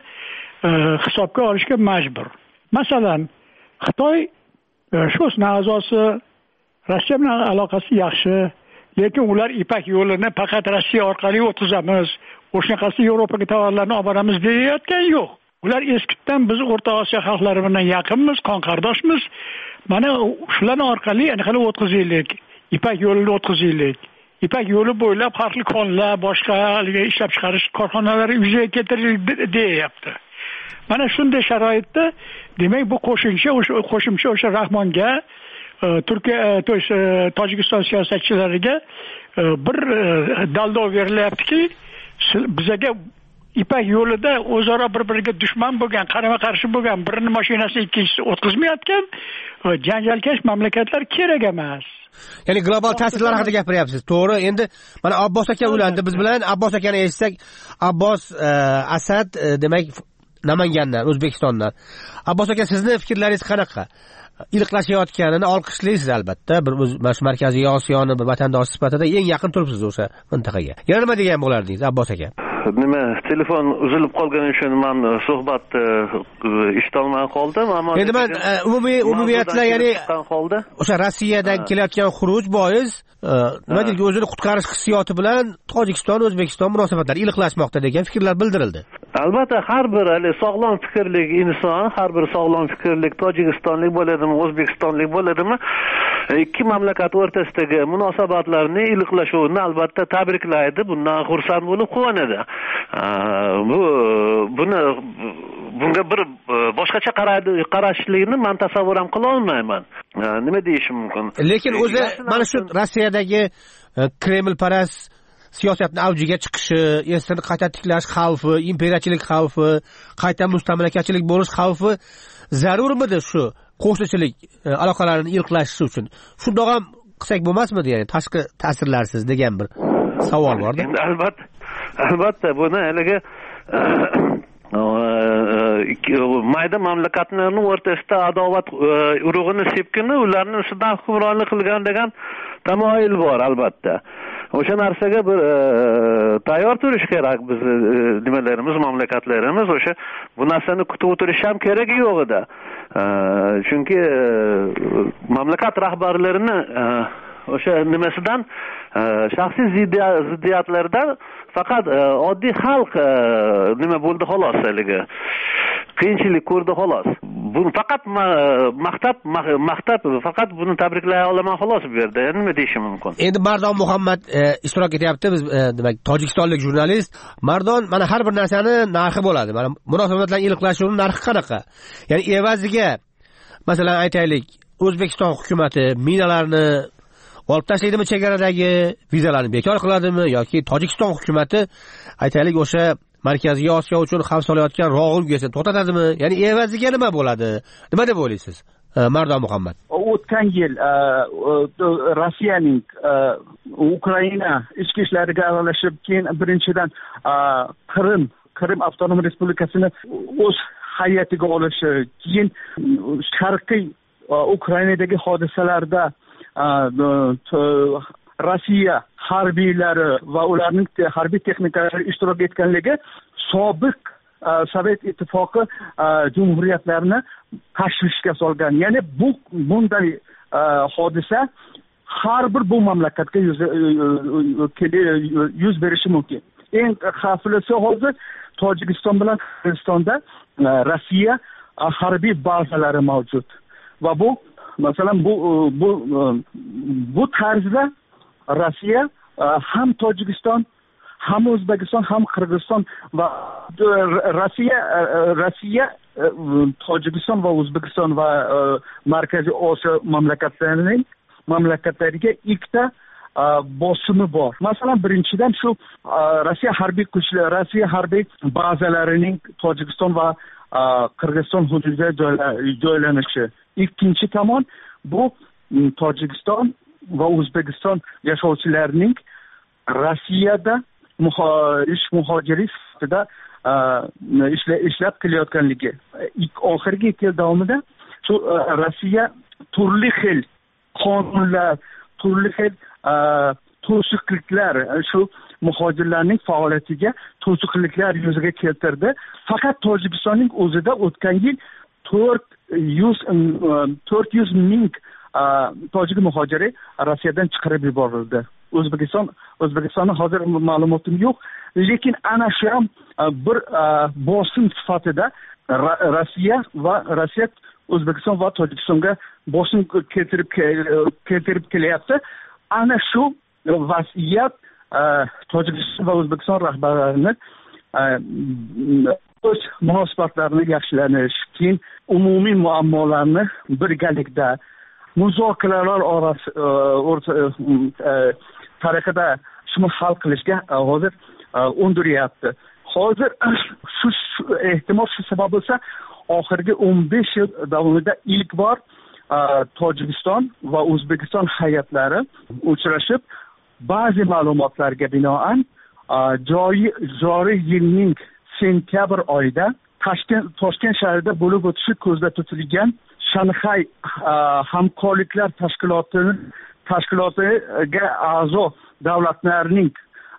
hisobga olishga majbur. Masalan, Xitoy sho'sni a'zosi, Rossiya bilan aloqasi yaxshi, lekin ular Ipak yo'lini faqat Rossiya orqali o'tkazamiz, o'shanaqasi Yevropaga tovarlarni olib boramiz deyayotgan yo'q. Ular eskidan biz O'rta Osiyo xalqlari bilan yaqinmiz, qon qardoshmiz. Mana shular orqali aniqlik o'tkazaylik, Ipak yo'lini o'tkazaylik. Ipak yo'li bo'ylab farqli konlar, boshqa ishlab chiqarish korxonalari yuzaga keltirildi deyapti. Mana shunday sharoitda demak bu qo'shimcha o'sha qo'shimcha o'sha Rahmonga, Turkiya, Tojikiston siyosatchilariga bir daldov berilyaptiki, bizga Ipak yo'lida o'zaro bir-biriga dushman bo'lgan, qarama-qarshi bo'lgan birini mashinasini ikkinchisi o'tkazmayotgan janjalkash mamlakatlar kerak emas. Ya'ni global ta'sirlar haqida gapiryapsiz. To'g'ri. Endi mana Abbos aka ulandi. Biz bilan Abbos akani eshitsak, Abbos Asad demak Namangandan, O'zbekistondan. Abbos aka, sizning fikrlaringiz qanaqa? Iliqlashayotganini olqishlaysiz albatta. Bir o'z Markaziy Osiyoni bir vatandosh sifatida eng yaqin turibsiz o'sha mintaqaga. Yana nima degan bo'lardingiz Abbos aka? Nima, telefon uzilib qolgani uchun men suhbatni eshitolmay qoldim, ammo endi men umumiy umumiyatla ya'ni o'sha Rossiyadan kelayotgan xuruj bois nima deylik, o'zini qutqarish hissiyoti bilan Tojikiston, O'zbekiston munosabatlari iliqlashmoqda degan fikrlar bildirildi. Albatta, har bir hali sog'lom fikrli inson, har bir sog'lom fikrli tojikistonlik bo'ladimi, o'zbekistonlik bo'ladimi, ikki mamlakat o'rtasidagi munosabatlarning iliqlashuvini albatta tabriklaydi, bundan xursand bo'lib quvonadi. Bu buni bunga bir boshqacha qarashlikni men tasavvur ham qila olmayman. Nima deyishim mumkin? Lekin o'zi mana shu Rossiyadagi Kreml parast siyosatning avjiga chiqishi, esini qayta tiklash xavfi, imperiyachilik xavfi, qayta mustamlakachilik bo'lish xavfi zarurmidi shu qo'shnichilik aloqalarini iliqlashishi uchun? Shundoq ham qilsak bo'lmasmidi, ya'ni tashqi ta'sirlarsiz degan bir savol bor-da. Albatta, albatta buni haliga mayda mamlakatlarning o'rtasida adovat urug'ini sepkini ularni ustidan hukmronlik qilgan degan tamoyil bor albatta. O'sha narsaga bir tayyor turish kerak biz nimalarimiz, mamlakatlarimiz o'sha bu narsani kutib o'tirish ham keragi yo'q edi. Chunki mamlakat rahbarlarini o'sha nimasidan shaxsiy ziddiyatlardan faqat oddiy xalq nima bo'ldi xolos haligi. Qiyinchilik ko'rdi xolos. Buni faqat maqtab maqtab faqat buni tabriklay olaman xolos bu yerda. Nima deyishim mumkin? Endi Mardon Muhammad ishtirok etyapti. Biz demak tojikistonlik jurnalist. Mardon, mana har bir narsani narxi bo'ladi. Mana munosabatlarning iliqlashuvining narxi qanaqa? Ya'ni evaziga masalan aytaylik, O'zbekiston hukumatı minalarni olib tashlaydimi chegaradagi, vizalarni bekor qiladimi yoki Tojikiston hukumatı aytaylik o'sha Markaziy Osiyo uchun xavf solayotgan rog'un gazini to'xtatadimi? Ya'ni evaziga nima bo'ladi? Nima deb o'ylaysiz? Mardon Muhammad. O'tgan yil Rossiyaning Ukraina ichki ishlariga aralashib, keyin birinchidan Qrim Qrim avtonom respublikasini o'z hayatiga olishi, keyin sharqiy Ukrainadagi hodisalarda Rossiya harbiylari va ularning harbiy texnikalari ishtirok etganligi sobiq Sovet ittifoqi jumhuriyatlarini tashvishga solgan. Ya'ni bu bunday hodisa har bir bu mamlakatga yuz yuz berishi mumkin. Eng xavflisi hozir Tojikiston bilan Qirg'izistonda Rossiya harbiy bazalari mavjud. Va bu masalan bu bu bu tarzda Rossiya ham Tojikiston, ham O'zbekiston, ham Qirg'iziston va Rossiya Rossiya Tojikiston va O'zbekiston va Markaziy Osiyo mamlakatlarining mamlakatlariga ikkita bosimi bor. Masalan, birinchidan shu Rossiya harbiy kuchlari, Rossiya harbiy bazalarining Tojikiston va Qirg'iziston hududida joylanishi. Ikkinchi tomon bu Tojikiston va O'zbekiston yashovchilarining Rossiyada ish muhojirlik sifatida ishlab kelayotganligi. Oxirgi ikki yil davomida shu Rossiya turli xil qonunlar, turli xil to'siqliklar, shu muhojirlarning faoliyatiga to'siqliklar yuzaga keltirdi. Faqat Tojikistonning o'zida o'tgan yil to'rt yuz ming tojik muhojiri Rossiyadan chiqarib yuborildi. O'zbekiston O'zbekistonni hozir ma'lumotim yo'q, lekin ana shu ham bir bosim sifatida Rossiya va Rossiya O'zbekiston va Tojikistonga bosim keltirib keltirib kelyapti. Ana shu vaziyat Tojikiston va O'zbekiston rahbarlarini o'z munosabatlarini yaxshilanish, keyin umumiy muammolarni birgalikda muzokaralar orasida tariqada shuni hal qilishga hozir undiryapti. Hozir shu ehtimol shu sabab bo'lsa, oxirgi o'n besh yil davomida ilk bor Tojikiston va O'zbekiston hayotlari uchrashib, ba'zi ma'lumotlarga binoan joriy yilning sentyabr oyida Toshkent Toshkent shahrida bo'lib o'tishi ko'zda tutilgan Shanxay hamkorliklar tashkiloti tashkilotiga a'zo davlatlarning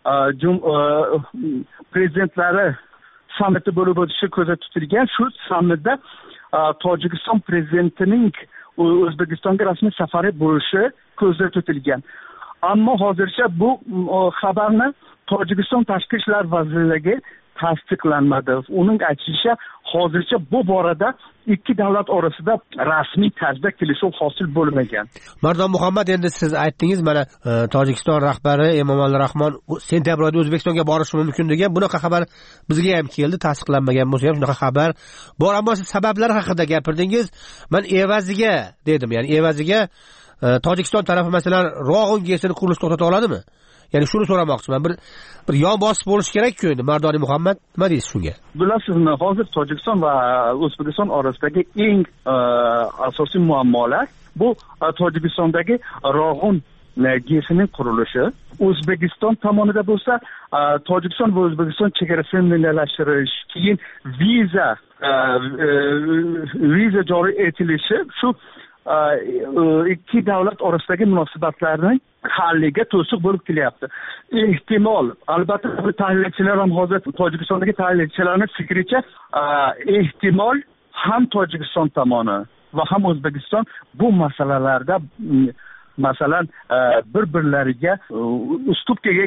prezidentlari sammiti bo'lib o'tishi ko'zda tutilgan. Shu sammitda Tojikiston prezidentining O'zbekistonga rasmiy safari bo'lishi ko'zda tutilgan. Ammo hozircha bu xabarni Tojikiston tashqi ishlar vazirligi tasdiqlanmadi. Uning aytishicha hozircha bu borada ikki davlat orasida rasmiy tarzda kelishuv hosil bo'lmagan. Mardon Muhammad, endi siz aytdingiz, mana Tojikiston rahbari Emomali Rahmon sentyabr oyida O'zbekistonga borishi mumkin degan. Bunaqa xabar bizga ham keldi, tasdiqlanmagan bo'lsa ham shunaqa xabar bor. Ammo siz sabablar haqida gapirdingiz. Men evaziga dedim, ya'ni evaziga Tojikiston tarafi masalan Rog'un gazini qurilish to'xtata oladimi? Ya'ni shuni so'ramoqchiman. Bir bir yon bosib bo'lish kerak-ku endi. Mardoni Muhammad, nima deysiz shunga? Bilasizmi, hozir Tojikiston va O'zbekiston orasidagi eng asosiy muammolar bu Tojikistondagi Rog'un gesining qurilishi, O'zbekiston tomonida bo'lsa Tojikiston va O'zbekiston chegarasini milliyalashtirish, keyin viza viza joriy etilishi shu ikki davlat orasidagi munosabatlarning halliga to'siq bo'lib kelyapti. Ehtimol, albatta tahlilchilar ham hozir Tojikistondagi tahlilchilarning fikricha ehtimol ham Tojikiston tomoni va ham O'zbekiston bu masalalarda masalan bir-birlariga ustupkaga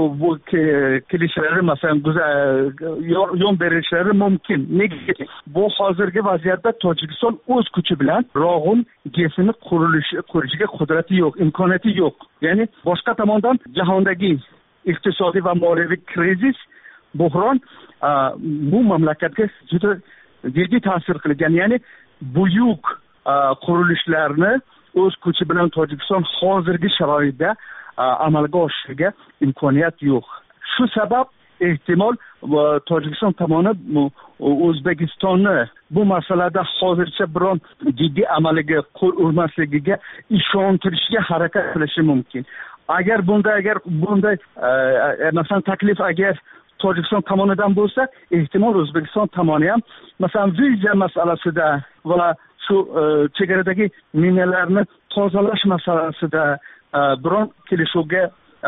kelishlari, masalan yo'l berishlari mumkin. Nega? Bu hozirgi vaziyatda Tojikiston o'z kuchi bilan Rog'un gesini qurishiga qudrati yo'q, imkoniyati yo'q. Ya'ni boshqa tomondan jahondagi iqtisodiy va moliyaviy krizis, buhron bu mamlakatga juda jiddiy ta'sir qilgan. Ya'ni buyuk qurilishlarni o'z kuchi bilan Tojikiston hozirgi sharoitda amalga oshirishiga imkoniyat yo'q. Shu sabab ehtimol Tojikiston tomoni O'zbekistonni bu masalada hozircha biron jiddiy amaliga qo'l urmasligiga ishontirishga harakat qilishi mumkin. Agar bunda agar bunday masalan taklif agar Tojikiston tomonidan bo'lsa, ehtimol O'zbekiston tomoni ham masalan viza masalasida va shu chegaradagi minalarni tozalash masalasida biron kelishuvga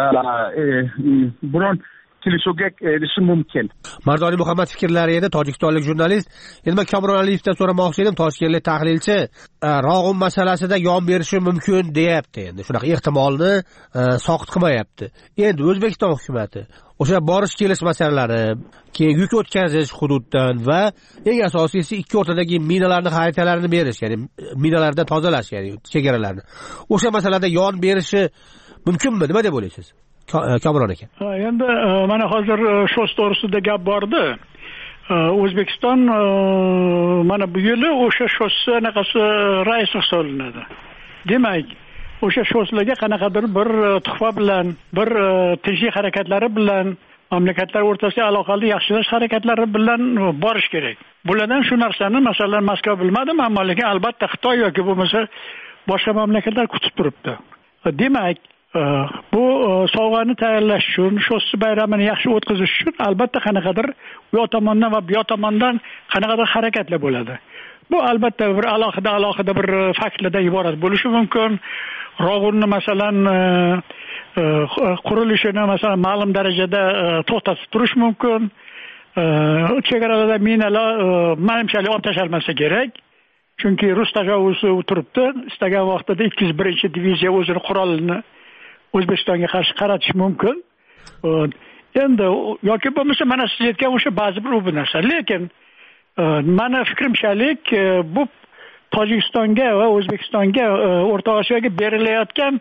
biron kelishuvga erishi mumkin. Mardoni Muhammad fikrlari edi, tojikistonlik jurnalist. Endi men Kamron Aliyevdan so'ramoqchi edim, toshkentlik tahlilchi Rog'un masalasida yon berishi mumkin deyapti. Endi shunaqa ehtimolni soqit qilmayapti. Endi O'zbekiston hukumatı o'sha borish kelish masalalari, keyin yuk o'tkazish hududdan va eng asosiysi ikki o'rtadagi minalarning xaritalarini berish, ya'ni minalardan tozalash, ya'ni chegaralarni. O'sha masalada yon berishi mumkinmi? Nima deb o'ylaysiz? Kamron aka. Endi mana hozir shu to'g'risida gap bordi. O'zbekiston mana bu yili o'sha shossa anaqasi raisi hisoblanadi. Demak, o'sha shossalarga qanaqadir bir tuhfa bilan, bir tinchlik harakatlari bilan, mamlakatlar o'rtasidagi aloqani yaxshilash harakatlari bilan borish kerak. Bulardan shu narsani masalan Moskva bilmadim, ammo lekin albatta Xitoy yoki bo'lmasa boshqa mamlakatlar kutib turibdi. Demak, bu sovg'ani tayyorlash uchun, shossa bayramini yaxshi o'tkazish uchun albatta qanaqadir u yoq tomondan va bu yoq tomondan qanaqadir harakatlar bo'ladi. Bu albatta bir alohida alohida bir faktlardan iborat bo'lishi mumkin. Rog'unni masalan qurilishini masalan ma'lum darajada to'xtatib turish mumkin. Chegaralarda minalar manimchalik olib tashlolmasa kerak. Chunki rus tajovuzi turibdi. Istagan vaqtida ikki yuz birinchi diviziya o'zini qurolini O'zbekistonga qarshi qaratish mumkin. Endi yoki bo'lmasa mana siz aytgan o'sha ba'zi bir bu narsa. Lekin mana fikrimchalik bu Tojikistonga va O'zbekistonga, O'rta Osiyoga berilayotgan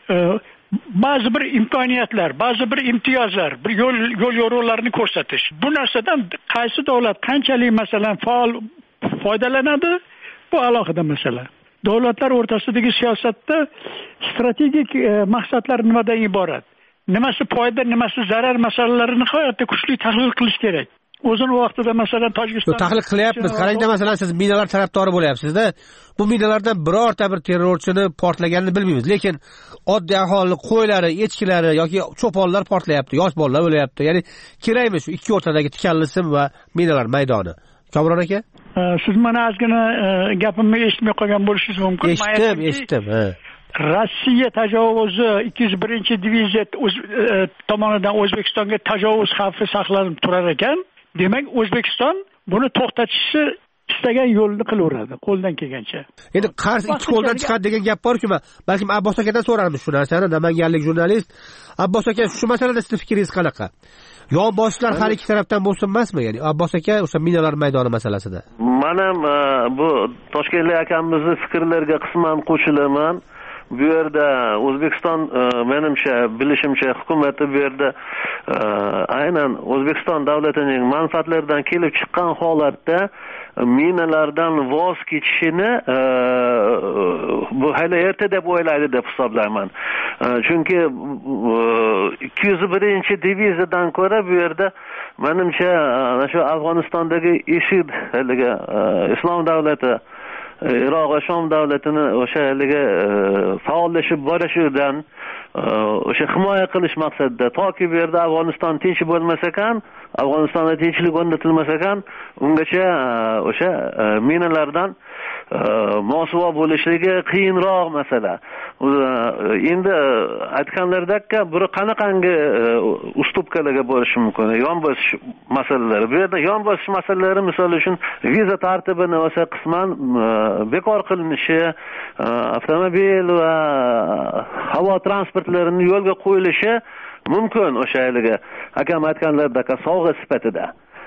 ba'zi bir imkoniyatlar, ba'zi bir imtiyozlar, bir yo'l yo'l yo'lovlarni ko'rsatish. Bu narsadan qaysi davlat qanchalik masalan faol foydalanadi, bu alohida masala. Davlatlar o'rtasidagi siyosatda strategik maqsadlar nimadan iborat? Nimasi foyda, nimasi zarar masalalarini nihoyatda kuchli tahlil qilish kerak. O'zini vaqtida masalan Tojikiston tahlil qilyapmiz. Qarangda masalan siz minalar tarafdori bo'lyapsiz-da. Bu minalardan birorta bir terrorchini portlaganini bilmaymiz, lekin oddiy aholi qo'ylari, echkilari yoki cho'ponlar portlayapti, yosh bolalar o'lyapti. Ya'ni kerakmi shu ikki o'rtadagi tikanlisim va minalar maydoni? Kamron aka? Siz mana ozgina gapimni eshitmay qolgan bo'lishingiz mumkin. Eshitdim, eshitdim. Rossiya tajovuzi ikki yuz birinchi diviziya tomonidan O'zbekistonga tajovuz xavfi saqlanib turar ekan. Demak, O'zbekiston buni to'xtatishni istagan yo'lni qilaveradi, qo'ldan kelgancha. Endi qarshi ikki qo'ldan chiqadi degan gap bor-ku, balkim Abbos akadan so'rarmiz shu narsani, namanganlik jurnalist. Abbos aka, shu masalada sizning fikringiz qanaqa? Yon boshlar har ikki tarafdan bo'lsin emasmi? Ya'ni Abbos aka o'sha minalar maydoni masalasida. Men ham bu Toshkentlik akamizning fikrlariga qisman qo'shilaman. Bu yerda O'zbekiston menimcha, bilishimcha hukumati bu yerda aynan O'zbekiston davlatining manfaatlaridan kelib chiqqan holatda minalardan voz kechishini bu hali erta deb o'ylaydi deb hisoblayman. Chunki ikki yuz birinchi diviziyadan ko'ra bu yerda menimcha ana shu Afg'onistondagi IShID, haligi Islom davlati Iroq va Shom davlatini o'sha haligi faollashib borishidan o'sha himoya qilish maqsadida toki bu yerda Afg'oniston tinch bo'lmasa ekan, Afg'onistonda tinchlik o'rnatilmasa ekan, ungacha o'sha minalardan mosuvo bo'lishligi qiyinroq masala. Endi aytganlaridek bir qanaqangi ustupkalarga bo'lishi mumkin. Yon bosish masalalari. Bu yerda yon bosish masalalari misol uchun viza tartibini o'sha qisman bekor qilinishi, avtomobil va havo transportlarining yo'lga qo'yilishi mumkin o'sha haligi akam aytganlaridek sovg'a sifatida.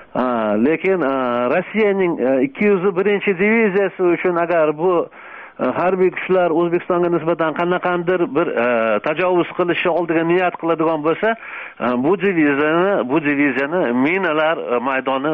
Lekin Rossiyaning ikki yuz birinchi diviziyasi uchun agar bu harbiy kuchlar O'zbekistonga nisbatan qanaqandir bir tajovuz qilishni oldiga niyat qiladigan bo'lsa, bu diviziyani bu diviziyani minalar maydoni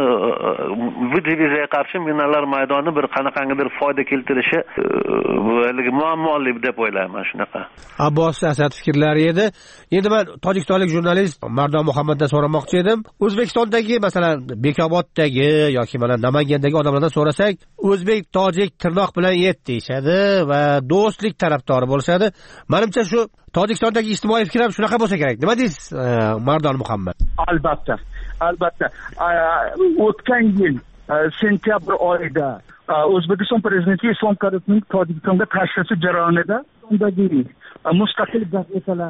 bu diviziyaga qarshi minalar maydoni bir qanaqangidir foyda keltirishi bu haligi muammoli deb o'ylayman. Shunaqa Abbos Asad fikrlari edi. Endi men tojikistonlik jurnalist Mardon Muhammaddan so'ramoqchi edim. O'zbekistondagi masalan Bekoboddagi yoki mana Namangandagi odamlardan so'rasak, o'zbek tojik tirnoq bilan yet deyishadi va do'stlik tarafdori bo'lishadi. Menimcha shu Tojikistondagi ijtimoiy fikr ham shunaqa bo'lsa kerak. Nima deysiz, Mardon Muhammad? Albatta. Albatta. O'tgan yil sentyabr oyida O'zbekiston prezidenti Islom Karimovning Tojikistonga tashrifi jarayonida undagi mustaqil gazetalar,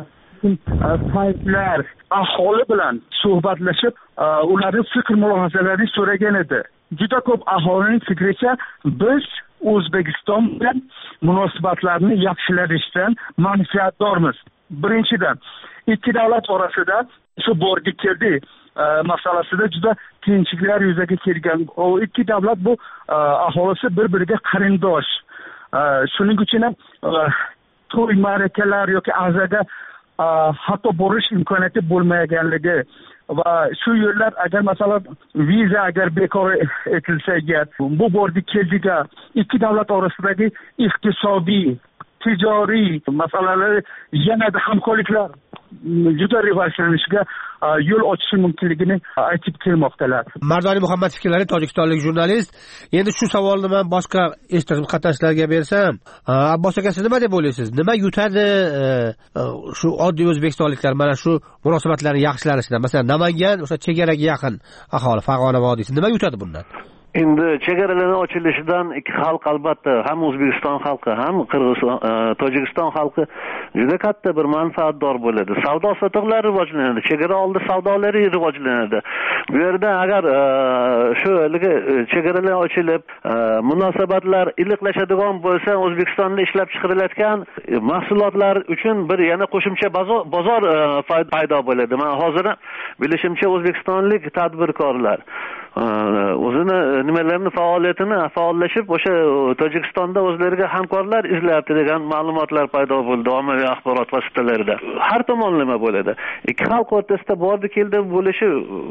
saytlar aholi bilan suhbatlashib, ularning fikr mulohazalarini so'ragan edi. Juda ko'p aholining fikricha biz O'zbekiston bilan munosabatlarni yaxshilashdan manfaatdormiz. Birinchidan, ikki davlat orasida shu borgi keldi masalasida juda qiyinchiliklar yuzaga kelgan. O ikki davlat bu aholisi bir-biriga qarindosh. Shuning uchun ham to'y ma'rakalar yoki azaga hatto borish imkoniyati bo'lmaganligi va shu yo'llar agar masalan viza agar bekor etilsa agar bu bordi keldiga ikki davlat orasidagi iqtisodiy, tijoriy masalalar yanada hamkorliklar juda rivojlanishiga yo'l ochishi mumkinligini aytib kelmoqdalar. Mardoni Muhammad fikrlari tojikistonlik jurnalist. Endi shu savolni men boshqa eshitgan qatnashchilarga bersam, Abbos aka, siz nima deb o'ylaysiz? Nima yutadi shu oddiy o'zbekistonliklar mana shu munosabatlarni yaxshilanishidan? Masalan, Namangan o'sha chegaraga yaqin aholi, Farg'ona vodiysi nima yutadi bundan? Endi chegaralarning ochilishidan ikki xalq albatta ham O'zbekiston xalqi ham Qirg'iziston, Tojikiston xalqi juda katta bir manfaatdor bo'ladi. Savdo sotiqlari rivojlanadi, chegara oldi savdolari rivojlanadi. Bu yerda agar shu chegaralar ochilib, munosabatlar iliqlashadigan bo'lsa, O'zbekistonda ishlab chiqarilayotgan mahsulotlar uchun bir yana qo'shimcha bozor paydo bo'ladi. Men hozir bilishimcha O'zbekistonlik tadbirkorlar o'zini nimalarni faoliyatini faollashib o'sha Tojikistonda o'zlariga hamkorlar izlayapti degan ma'lumotlar paydo bo'ldi ommaviy axborot vositalarida. Har tomonlama bo'ladi. Ikki xalq o'rtasida bordi keldi bo'lishi,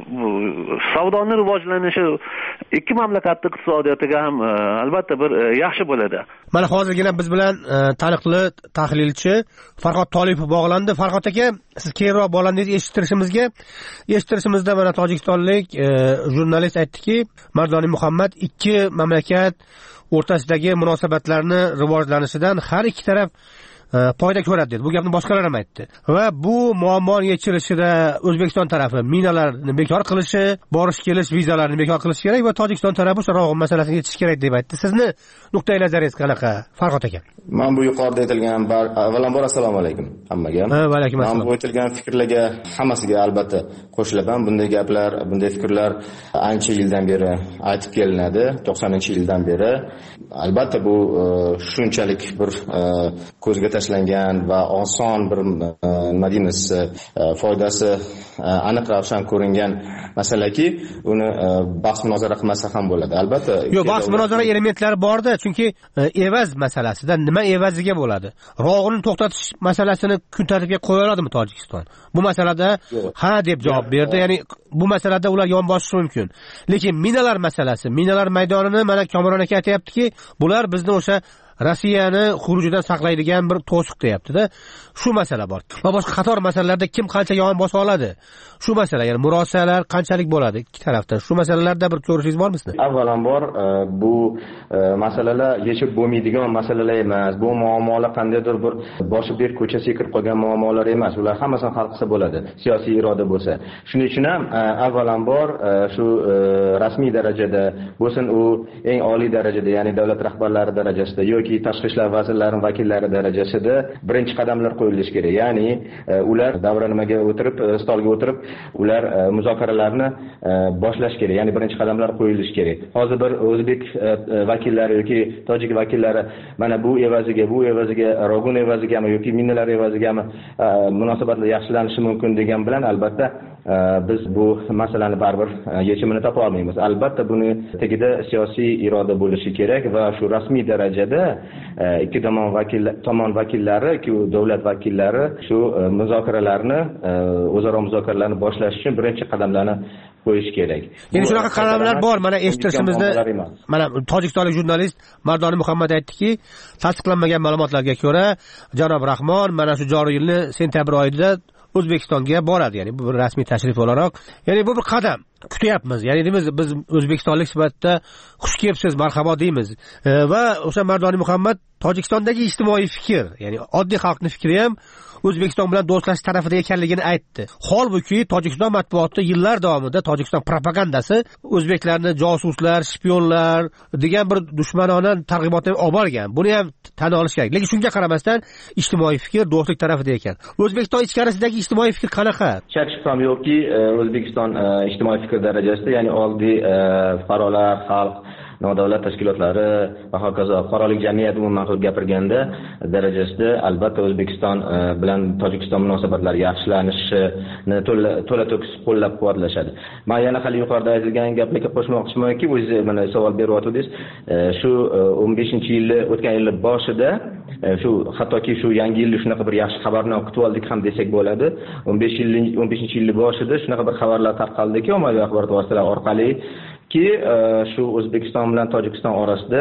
savdoni rivojlanishi ikki mamlakat iqtisodiyotiga ham albatta bir yaxshi bo'ladi. Mana hozirgina biz bilan taniqli tahlilchi Farhod Tolipov bog'landi. Farhod aka, siz keyinroq bog'landingiz eshittirishimizga. Eshittirishimizda mana tojikistonlik jurnalist aytdiki, Mardoni Muhammad ikki mamlakat o'rtasidagi munosabatlarni rivojlanishidan har ikki taraf foyda ko'radi dedi. Bu gapni boshqalar ham aytdi. Va bu muammoning yechilishida O'zbekiston tarafi minalarni bekor qilishi, borish kelish vizalarni bekor qilish kerak va Tojikiston tarafi o'sha Rog'un masalasini yechish kerak deb aytdi. Sizni nuqtai nazaringiz qanaqa, Farhod aka? Men bu yuqorida aytilgan avvalambor assalomu alaykum hammaga. Va alaykum assalom. Men bu aytilgan fikrlarga hammasiga albatta qo'shilaman. Bunday gaplar, bunday fikrlar ancha yildan beri aytib kelinadi, to'qsoninchi yildan beri. Albatta bu shunchalik bir ko'zga tashlangan va oson bir nima deymiz foydasi aniq ravshan ko'ringan masalaki, uni bahs munozara qilmasa ham bo'ladi. Albatta. Yo'q, bahs munozara elementlari bor-da, chunki evaz masalasida nima evaziga bo'ladi? Rog'uni to'xtatish masalasini kun tartibga qo'ya oladimi Tojikiston? Bu masalada ha deb javob berdi. Ya'ni bu masalada ular yon bosishi mumkin. Lekin minalar masalasi, minalar maydonini mana Kamron aka aytayaptiki, bular bizni o'sha Rossiyani xurujidan saqlaydigan bir to'siq deyapti-da. Shu masala bor. Va boshqa qator masalalarda kim qancha yon bosa oladi? Shu masala, ya'ni murosalar qanchalik bo'ladi ikki tarafdan? Shu masalalarda bir ko'rishingiz bormi sizlar? Avvalambor bu masalalar yechib bo'lmaydigan masalalar emas. Bu muammolar qandaydir bir boshi ber ko'chasiga kirib qolgan muammolar emas. Ular hammasini hal qilsa bo'ladi, siyosiy iroda bo'lsa. Shuning uchun ham avvalambor shu rasmiy darajada bo'lsin, u eng oliy darajada, ya'ni davlat rahbarlari darajasida yoki tashqi ishlar vazirlari vakillari darajasida birinchi qadamlar qo'yilishi kerak. Ya'ni ular davra nimaga o'tirib, stolga o'tirib, ular muzokaralarni boshlash kerak. Ya'ni birinchi qadamlar qo'yilishi kerak. Hozir bir o'zbek vakillari yoki tojik vakillari mana bu evaziga, bu evaziga, rogun evazigami yoki minalar evazigami munosabatlar yaxshilanishi mumkin degan bilan albatta biz bu masalani baribir yechimini topa olmaymiz. Albatta buni tagida siyosiy iroda bo'lishi kerak va shu rasmiy darajada ikki tomon vakil tomon vakillari, ikki davlat vakillari shu muzokaralarni, o'zaro muzokaralarni boshlash uchun birinchi qadamlarni qo'yish kerak. Endi shunaqa qadamlar bor. Mana eshitishimizda mana tojikistonlik jurnalist Mardoni Muhammad aytdiki, tasdiqlanmagan ma'lumotlarga ko'ra janob Rahmon mana shu joriy yilning sentyabr oyida O'zbekistonga boradi, ya'ni bu bir rasmiy tashrif o'laroq. Ya'ni bu bir qadam kutyapmiz. Ya'ni biz biz O'zbekistonlik sifatida xush kelibsiz, marhabo deymiz. E, va o'sha Mardoni Muhammad Tojikistondagi ijtimoiy fikr, ya'ni oddiy xalqning fikri ham O'zbekiston bilan do'stlashish tarafida ekanligini aytdi. Holbuki Tojikiston matbuoti yillar davomida Tojikiston propagandasi o'zbeklarni josuslar, shpionlar degan bir dushmanona targ'ibotni olib borgan. Buni ham tan olish kerak. Lekin shunga qaramasdan ijtimoiy fikr do'stlik tarafida ekan. O'zbekiston ichkarisidagi ijtimoiy fikr qanaqa? Shak shubham yo'qki, O'zbekiston ijtimoiy fikr darajasida, ya'ni oddiy fuqarolar, xalq, nodavlat tashkilotlari va hokazo fuqarolik jamiyati umuman qilib gapirganda darajasida albatta O'zbekiston bilan Tojikiston munosabatlari yaxshilanishini to'la to'kis qo'llab-quvvatlashadi. Men yana hali yuqorida aytilgan gaplarga qo'shmoqchimanki, o'zingiz mana savol beryapsiz. Shu o'n beshinchi yilda, o'tgan yil boshida shu hattoki shu yangi yilda shunaqa bir yaxshi xabarni kutib oldik ham desak bo'ladi. o'n beshinchi yil boshida shunaqa bir xabarlar tarqaldiki, ommaviy axborot vositalari orqali ki shu O'zbekiston bilan Tojikiston orasida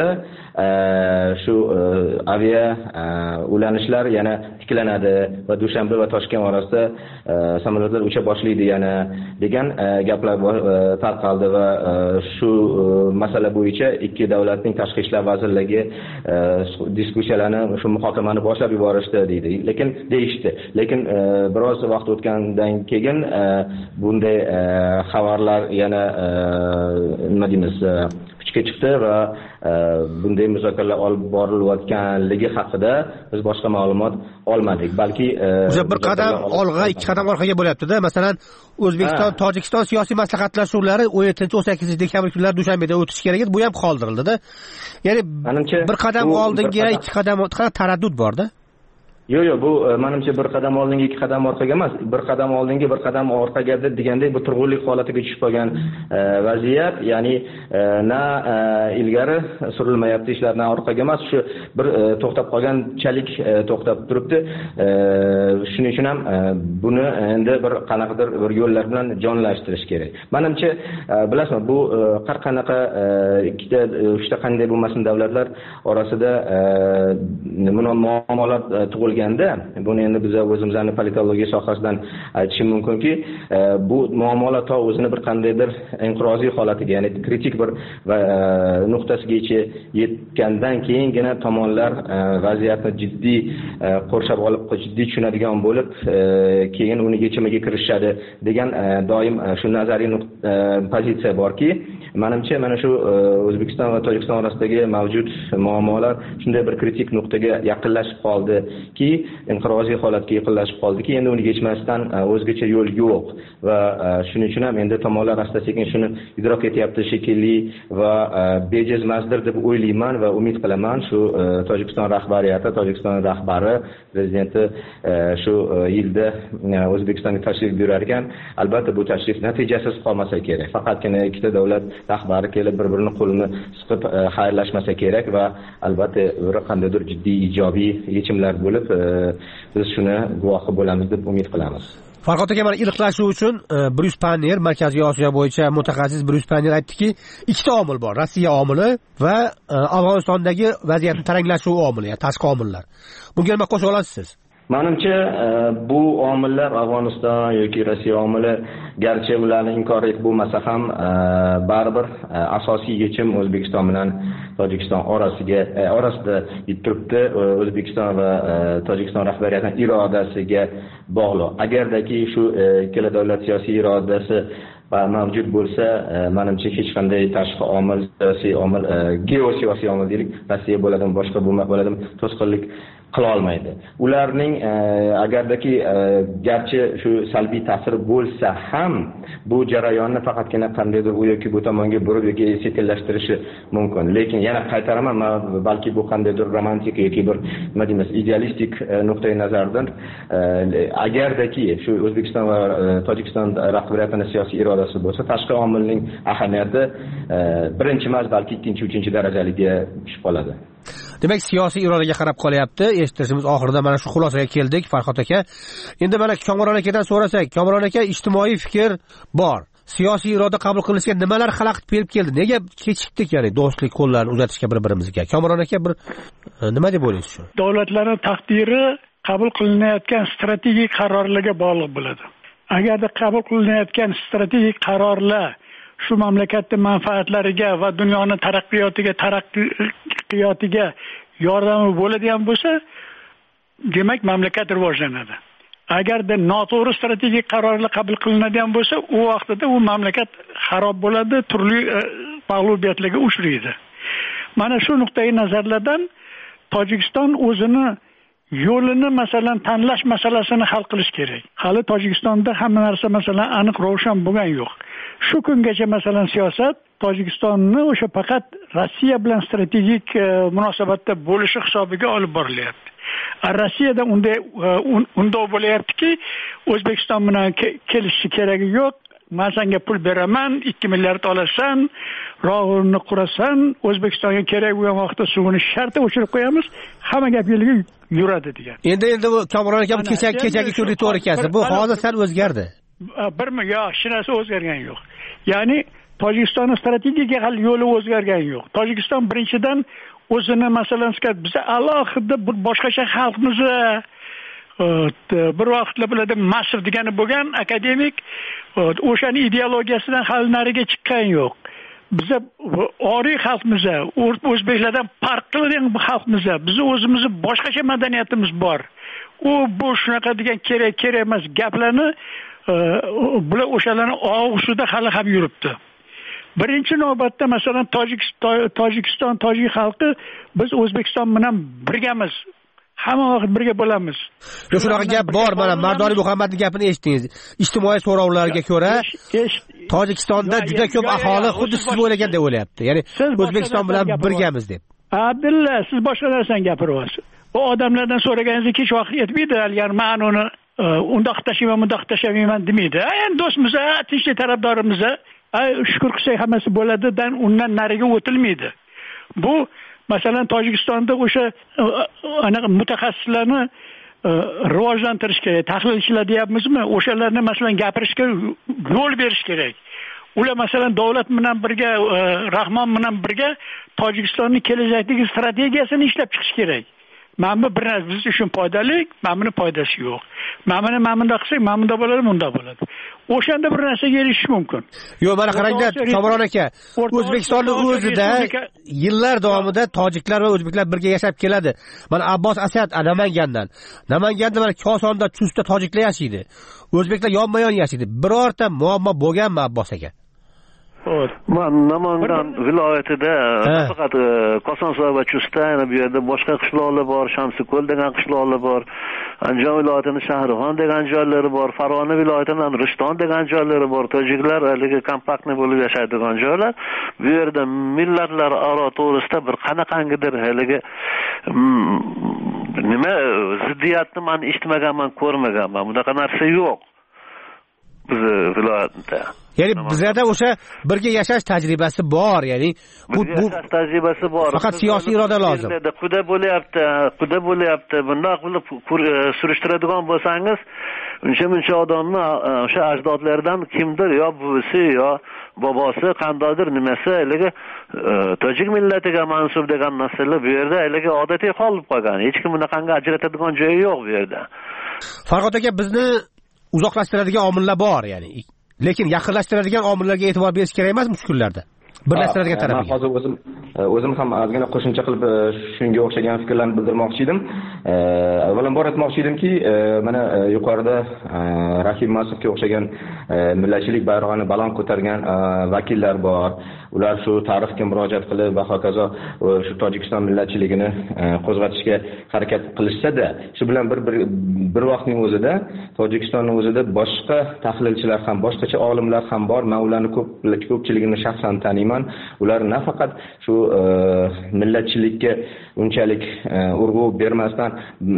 shu avia ulanishlar yana tiklanadi va Dushanbe va Toshkent orasida samolyotlar ucha boshlaydi yana degan gaplar tarqaldi va shu masala bo'yicha ikki davlatning tashqi ishlar vazirligi diskussiyalarni, shu muhokamani boshlab yuborishdi deydi. Lekin deyishdi. Lekin biroz vaqt o'tgandan keyin bunday xabarlar yana nima deymiz, kuchga chiqdi va bunday muzokaralar olib borilayotganligi haqida biz boshqa ma'lumot olmadik. Balki o'sha bir qadam olg'a, ikki qadam orqaga bo'lyapti-da. Masalan, O'zbekiston Tojikiston siyosiy maslahatlashuvlari o'n yettinchi o'n sakkizinchi dekabr kunlari Dushanbeda o'tishi kerak edi, bu ham qoldirildi-da. Ya'ni bir qadam oldinga, ikki qadam taraddud bor-da. Yo'q, yo'q, bu menimcha bir qadam oldinga, ikki qadam orqaga emas, bir qadam oldinga, bir qadam orqaga degandek bir turg'unlik holatiga tushib qolgan vaziyat, ya'ni na ilgari surilmayapti ishlar, na orqaga emas, shu bir to'xtab qolganchalik to'xtab turibdi. Shuning uchun ham buni endi bir qanaqadir bir yo'llar bilan jonlashtirish kerak. Menimcha, bilasizmi, bu har qanaqa ikkita, uchta qanday bo'lmasin davlatlar orasida muammolar tug'ilganda, buni endi biz o'zimizning politologiya sohasidan aytishim mumkinki, bu muammolar to o'zini bir qandaydir inqiroziy holatiga, ya'ni kritik bir nuqtasigacha yetgandan keyingina tomonlar vaziyatni jiddiy qo'rshab olib, jiddiy tushunadigan bo'lib, keyin uni yechimiga kirishadi degan doim shu nazariy pozitsiya borki, menimcha mana shu O'zbekiston va Tojikiston orasidagi mavjud muammolar shunday bir kritik nuqtaga yaqinlashib qoldi ki, inqiroziy holatga yaqinlashib qoldiki, endi uni yechmasdan o'zgacha yo'l yo'q va shuning uchun ham endi tomonlar asta-sekin shuni idrok etyapti shekilli va bejizmasdir deb o'ylayman va umid qilaman shu Tojikiston rahbariyati, Tojikiston rahbari, prezidenti shu yilda O'zbekistonga tashrif buyurar ekan, albatta bu tashrif natijasiz qolmasa kerak. Faqatgina ikkita davlat rahbari kelib bir-birini qo'lini siqib xayrlashmasa kerak va albatta bir qandaydir jiddiy ijobiy yechimlar bo'lib, biz shuni guvohi bo'lamiz deb umid qilamiz. Farhod aka, mana iliqlashuv uchun Bryus Panner, Markaziy Osiyo bo'yicha mutaxassis Bryus Panner aytdiki, ikkita omil bor: Rossiya omili va Afg'onistondagi vaziyatni taranglashuv omili, ya'ni tashqi omillar. Bunga nima qo'sha olasiz? Menimcha bu omillar Afg'oniston yoki Rossiya omili garchi ularni inkor etib bo'lmasa ham baribir asosiy yechim O'zbekiston bilan Tojikiston orasiga orasida turibdi. O'zbekiston va Tojikiston rahbariyatining irodasiga bog'liq. Agardaki shu ikkala davlat siyosiy irodasi mavjud bo'lsa, menimcha hech qanday tashqi omil, siyosiy omil, geosiyosiy omil deylik, Rossiya bo'ladimi, boshqa bo'ladimi, to'sqinlik qila olmaydi. Ularning agardaki garchi shu salbiy ta'siri bo'lsa ham bu jarayonni faqatgina qandaydir u yoki bu tomonga burib yoki sekinlashtirishi mumkin. Lekin yana qaytaraman, balki bu qandaydir romantik yoki bir nima deymiz, idealistik nuqtai nazardan agardaki shu O'zbekiston va Tojikiston rahbariyatining siyosiy irodasi bo'lsa, tashqi omilning ahamiyati birinchi emas, balki ikkinchi, uchinchi darajaliga tushib qoladi. Demak, siyosiy irodaga qarab qolyapti. Eshitishimiz oxirida mana shu xulosaga keldik, Farhod aka. Endi mana Komron akadan so'rasak, Komron aka, ijtimoiy fikr bor. Siyosiy iroda qabul qilinishga nimalar xalaqit berib keldi? Nega kechikdik, ya'ni do'stlik qo'llarini uzatishga bir-birimizga? Komron aka, bir nima deb o'ylaysiz shu? Davlatlarning taqdiri qabul qilinayotgan strategik qarorlarga bog'liq bo'ladi. Agarda qabul qilinayotgan strategik qarorlar shu mamlakatning manfaatlariga va dunyoning taraqqiyotiga taraqqiyotiga yordami bo'ladigan bo'lsa, demak mamlakat rivojlanadi. Agarda noto'g'ri strategik qarorlar qabul qilinadigan bo'lsa, u vaqtida u mamlakat xarob bo'ladi, turli mag'lubiyatlarga uchraydi. Mana shu nuqtai nazarlardan Tojikiston o'zini yo'lini masalan tanlash masalasini hal qilish kerak. Hali Tojikistonda hamma narsa masalan aniq ravshan bo'lgan yo'q. Shu kungacha masalan siyosat Tojikistonni o'sha faqat Rossiya bilan strategik munosabatda bo'lishi hisobiga olib borilyapti. Rossiyada unday undoq bo'layaptiki, O'zbekiston bilan kelishish keragi yo'q. Men senga pul beraman, ikki milliard olasan, rog'ini qurasan, O'zbekistonga kerak bo'lgan vaqtda suvini shartta o'chirib qo'yamiz, hamma gap yiliga yuradi degan. Endi endi bu Komron aka kechagi kechagi shu ritorikasi bu hozir sal o'zgardi. Birmi yo'q, hech narsa o'zgargan yo'q. Ya'ni Tojikistonning strategik hal yo'li o'zgargan yo'q. Tojikiston birinchidan o'zini masalan biz alohida bir boshqacha xalqmiz, bir vaqtlar biladi Masr degani bo'lgan akademik, o'shaning ideologiyasidan hali nariga chiqqan yo'q. Biz oriy xalqmiz, o'zbeklardan farq qiladigan xalqmiz. Biz o'zimizni boshqacha madaniyatimiz bor. U bu shunaqa degan kerak kerak emas gaplarni bular o'shalarni og'usida hali ham yuribdi. Birinchi navbatda masalan Tojikiston, tojik xalqi biz O'zbekiston bilan birgamiz. Hamma vaqt birga bo'lamiz. Yo'q, shunaqa gap bor. Mana Mardoniy Muhammadning gapini eshitdingiz. Ijtimoiy so'rovlarga ko'ra Tojikistonda juda ko'p aholi xuddi siz o'ylagan deb o'ylayapti. Ya'ni O'zbekiston bilan birgamiz deb. Abdulla, siz boshqa narsani gapiryapsiz. Bu odamlardan so'raganingizda hech vaqt yetmaydi. Ya'ni men uni undoq tashlayman, bundoq tashlayman demaydi. Endi do'stmiz, tinchlik tarafdorimiz, shukur qilsak hammasi bo'ladi-dan undan nariga o'tilmaydi. Bu masalan Tojikistonda o'sha anaqa mutaxassislarni rivojlantirish kerak, tahlilchilar deyapmizmi? O'shalarni masalan gapirishga yo'l berish kerak. Ular masalan davlat bilan birga, Rahmon bilan birga Tojikistonning kelajakdagi strategiyasini ishlab chiqish kerak. Mana bir narsa biz uchun foydali, mana buni foydasi yo'q. Mana buni mana bunda qilsak, mana bunda bo'ladi, bunda bo'ladi. O'shanda bir narsaga erishish mumkin. Yo'q, mana qarangda, Komron aka, O'zbekistonning o'zida yillar davomida tojiklar va o'zbeklar birga yashab keladi. Mana Abbos Asad Namangandan. Namanganda mana Kosonda, Chustda tojiklar yashaydi. O'zbeklar yonma-yon yashaydi. Birorta muammo bo'lganmi Abbos aka? Men Namangan viloyatida faqat Kosonsoy va Chustda, yana bu yerda boshqa qishloqlar bor, Shamsiko'l degan qishloqlar bor, Andijon viloyatining Shahrixon degan joylari bor, Farg'ona viloyatining Rishton degan joylari bor. Tojiklar haligi kompaktni bo'lib yashaydigan joylar. Bu yerda millatlar aro to'g'risida bir qanaqangidir haligi nima ziddiyatni men eshitmaganman, ko'rmaganman. Bunaqa narsa yo'q. bizni viloyatda. Ya'ni bizlarda o'sha birga yashash tajribasi bor, ya'ni bu bu yashash tajribasi bor. Faqat siyosiy iroda lozim. Quda bo'lyapti, quda bo'lyapti. Bundoq qilib surishtiradigan bo'lsangiz, uncha-muncha odamni o'sha ajdodlardan kimdir yo buvisi yo bobosi qandaydir nimasi haliga tojik millatiga mansub degan narsalar bu yerda haliga odatiy qolib qolgan. Hech kim bunaqangi ajratadigan joyi yo'q bu yerda. Farhod aka, bizni uzoqlashtiradigan omillar bor, ya'ni lekin yaqinlashtiradigan omillarga e'tibor berish kerak emasmi shu kunlarda? Birlashtiradigan tarafiga. Men hozir o'zim o'zim ham ozgina qo'shimcha qilib shunga o'xshagan fikrlarni bildirmoqchi edim. Avvalambor aytmoqchi edimki, mana yuqorida Rahim Masovga o'xshagan millatchilik bayrog'ini baland ko'targan vakillar bor. Ular shu tarixga murojaat qilib va hokazo shu Tojikiston millatchiligini qo'zg'atishga harakat qilishsa-da, shu bilan bir bir bir vaqtning o'zida Tojikistonning o'zida boshqa tahlilchilar ham, boshqacha olimlar ham bor. Men ularni ko'p ko'pchiligini shaxsan taniyman. Ular nafaqat shu millatchilikka unchalik urg'u bermasdan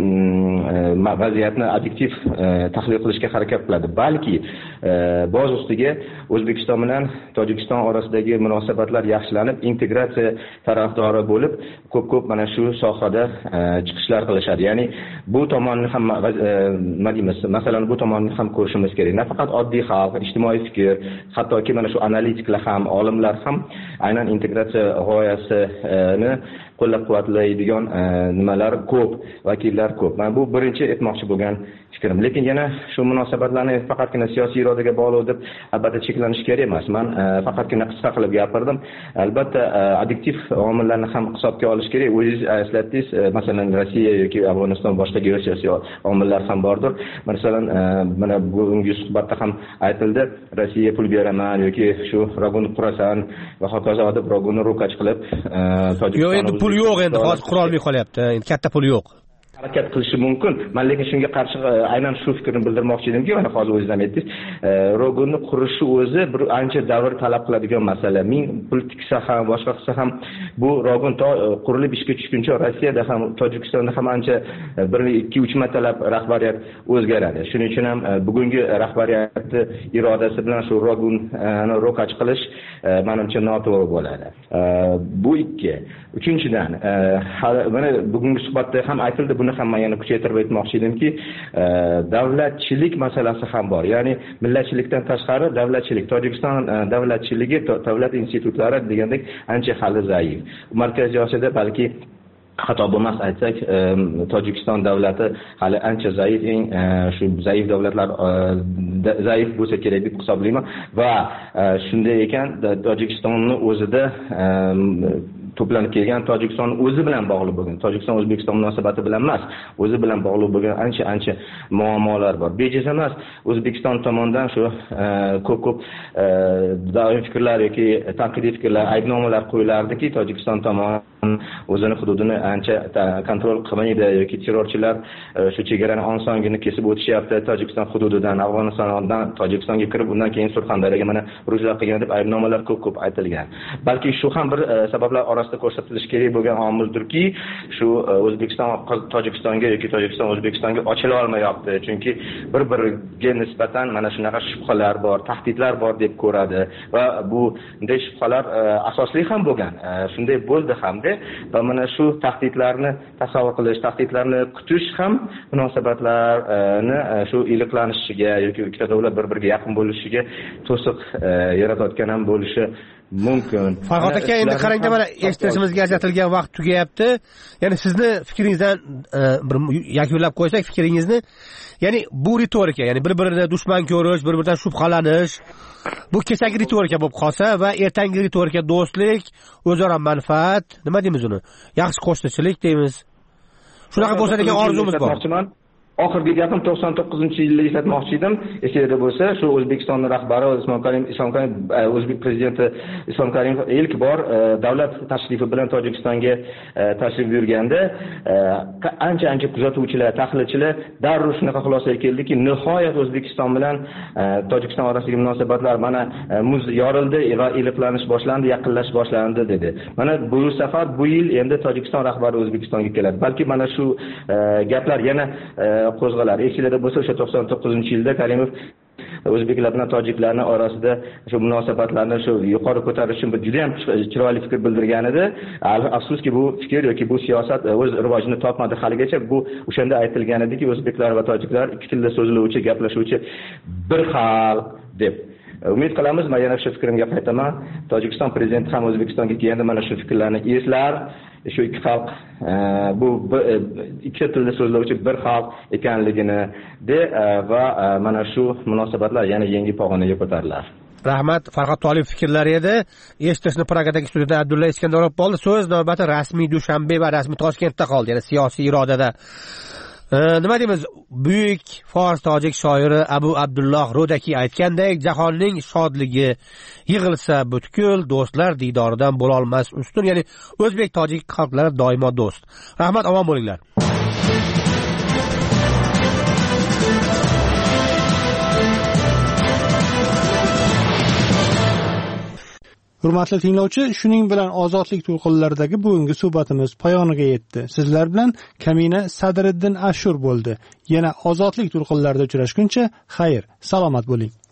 vaziyatni obyektiv tahlil qilishga harakat qiladi, balki boz ustiga O'zbekiston bilan Tojikiston orasidagi munosabatlar yaxshilanib, integratsiya tarafdori bo'lib, ko'p-ko'p mana shu sohada chiqishlar qilishadi. Ya'ni bu tomonni ham nima deymiz, masalan, bu tomonni ham ko'rishimiz kerak. Nafaqat oddiy xalq, ijtimoiy fikr, hattoki mana shu analitiklar ham, olimlar ham aynan integratsiya g'oyasini qo'llab-quvvatlaydigan nimalar ko'p, vakillar ko'p. Men bu birinchi aytmoqchi bo'lgan fikrim. Lekin yana shu munosabatlarni faqatgina siyosiy irodaga bog'liq deb albatta cheklanish kerak emas. Men faqatgina qisqa qilib gapirdim. Albatta obyektiv omillarni ham hisobga olish kerak. O'zingiz eslatdingiz, masalan, Rossiya yoki Afg'oniston boshqa geosiyosiy omillar ham bordir. Masalan, mana bugungi suhbatda ham aytildi, Rossiya pul beraman yoki shu Roguni qurasan va hokazo deb Roguni ro'kach qilib Tojikiston pul yo'q, endi hozir qurolmay qolyapti. Endi katta pul yo'q. harakat qilishi mumkin. Men lekin shunga qarshi aynan shu fikrni bildirmoqchi edimki, mana hozir o'zingiz ham aytdingiz, Rogunni qurishi o'zi bir ancha davr talab qiladigan masala. Ming pul tiksa ham, boshqa qilsa ham bu Rogun qurilib ishga tushguncha Rossiyada ham, Tojikistonda ham ancha bir ikki uch martalab rahbariyat o'zgaradi. Shuning uchun ham bugungi rahbariyatni irodasi bilan shu Rogunni ro'kach qilish menimcha noto'g'ri bo'ladi. Bu ikki. Uchinchidan, mana bugungi suhbatda ham aytildi, buni ham men yana kuchaytirib aytmoqchi edimki, davlatchilik masalasi ham bor. Ya'ni millatchilikdan tashqari davlatchilik, Tojikiston davlatchiligi, davlat institutlari degandek ancha hali zaif. Markaziy Osiyoda balki xato bo'lmas aytsak, Tojikiston davlati hali ancha zaif, eng shu zaif davlatlar zaif bo'lsa kerak deb hisoblayman va shunday ekan Tojikistonning o'zida to'planib kelgan Tojikiston o'zi bilan bog'liq bo'lgan, Tojikiston O'zbekiston munosabati bilan emas, o'zi bilan bog'liq bo'lgan ancha-ancha muammolar bor. Bejiz emas, O'zbekiston tomonidan shu ko'p-ko'p doim fikrlar yoki tanqidiy fikrlar, aybnomalar qo'yilardiki, Tojikiston tomoni o'zini hududini ancha kontrol qilmaydi yoki terrorchilar shu chegarani osongina kesib o'tishyapti, Tojikiston hududidan, Afg'onistondan Tojikistonga kirib, undan keyin Surxondaryoga mana hujumlar qilgan deb aybnomalar ko'p-ko'p aytilgan. Balki shu ham bir sabablar orasida ko'rsatilishi kerak bo'lgan omildirki, shu O'zbekiston Tojikistonga yoki Tojikiston O'zbekistonga ochila olmayapti. Chunki bir-biriga nisbatan mana shunaqa shubhalar bor, tahdidlar bor deb ko'radi va bu bunday shubhalar asosli ham bo'lgan. Shunday bo'ldi hamda va mana shu tahdidlarni tasavvur qilish, tahdidlarni kutish ham munosabatlarni shu iliqlanishiga yoki ikkita davlat bir-biriga yaqin bo'lishiga to'siq yaratayotgan ham bo'lishi mumkin. Farhod aka, endi qarangda, mana eshitishimizga ajratilgan vaqt tugayapti. Ya'ni sizni fikringizdan bir yakunlab qo'ysak fikringizni, ya'ni bu ritorika, ya'ni bir-birini dushman ko'rish, bir-biridan shubhalanish, bu kechagi ritorika bo'lib qolsa va ertangi ritorika do'stlik, o'zaro manfaat, nima deymiz uni? Yaxshi qo'shnichilik deymiz. Shunaqa bo'lsa degan orzumuz bor. Oxirgi gapim to'qson to'qqizinchi yilda eslatmoqchi edim. Esingizda bo'lsa, shu O'zbekistonning rahbari Islom Karimov, Islom Karimov, O'zbek prezidenti Islom Karimov ilk bor davlat tashrifi bilan Tojikistonga tashrif buyurganda, ancha-ancha kuzatuvchilar, tahlilchilar darrov shunaqa xulosaga keldiki, nihoyat O'zbekiston bilan Tojikiston orasidagi munosabatlar mana muz yorildi va iliqlanish boshlandi, yaqinlash boshlandi dedi. Mana bu safar bu yil endi Tojikiston rahbari O'zbekistonga keladi. Balki mana shu gaplar yana qo'zg'alar. Esingizda bo'lsa, o'sha to'qson to'qqizinchi yilda Karimov o'zbeklar bilan tojiklarni orasida shu munosabatlarni shu yuqori ko'tarish uchun juda ham chiroyli fikr bildirgan edi. Afsuski bu fikr yoki bu siyosat o'z rivojini topmadi haligacha. Bu o'shanda aytilgan ediki, o'zbeklar va tojiklar ikki tilda so'zlovchi, gaplashuvchi bir xalq deb. Umid qilamiz, men yana shu fikrimga qaytaman. Tojikiston prezidenti ham O'zbekistonga kelganda mana shu fikrlarni eslar. Shu ikki xalq bu ikki tilda so'zlovchi bir xalq ekanligini de va mana shu munosabatlar yana yangi pog'onaga ko'tarilar. Rahmat, Farhod Tolib fikrlari edi. Eshitishni Pragadagi studiyada Abdulla Iskandar olib qoldi. So'z navbati rasmiy Dushanbe va rasmiy Toshkentda qoldi, ya'ni siyosiy irodada. Nima deymiz? Buyuk fors tojik shoiri Abu Abdulloh Rodaki aytgandek, jahonning shodligi yig'ilsa butkul, do'stlar diydoridan bo'la olmas ustun, ya'ni o'zbek tojik xalqlari doimo do'st. Rahmat, omon bo'linglar. Hurmatli tinglovchi, shuning bilan ozodlik to'lqinlaridagi bugungi suhbatimiz poyoniga yetdi. Sizlar bilan Kamina Sadriddin Ashur bo'ldi. Yana ozodlik to'lqinlarida uchrashguncha, xayr, salomat bo'ling.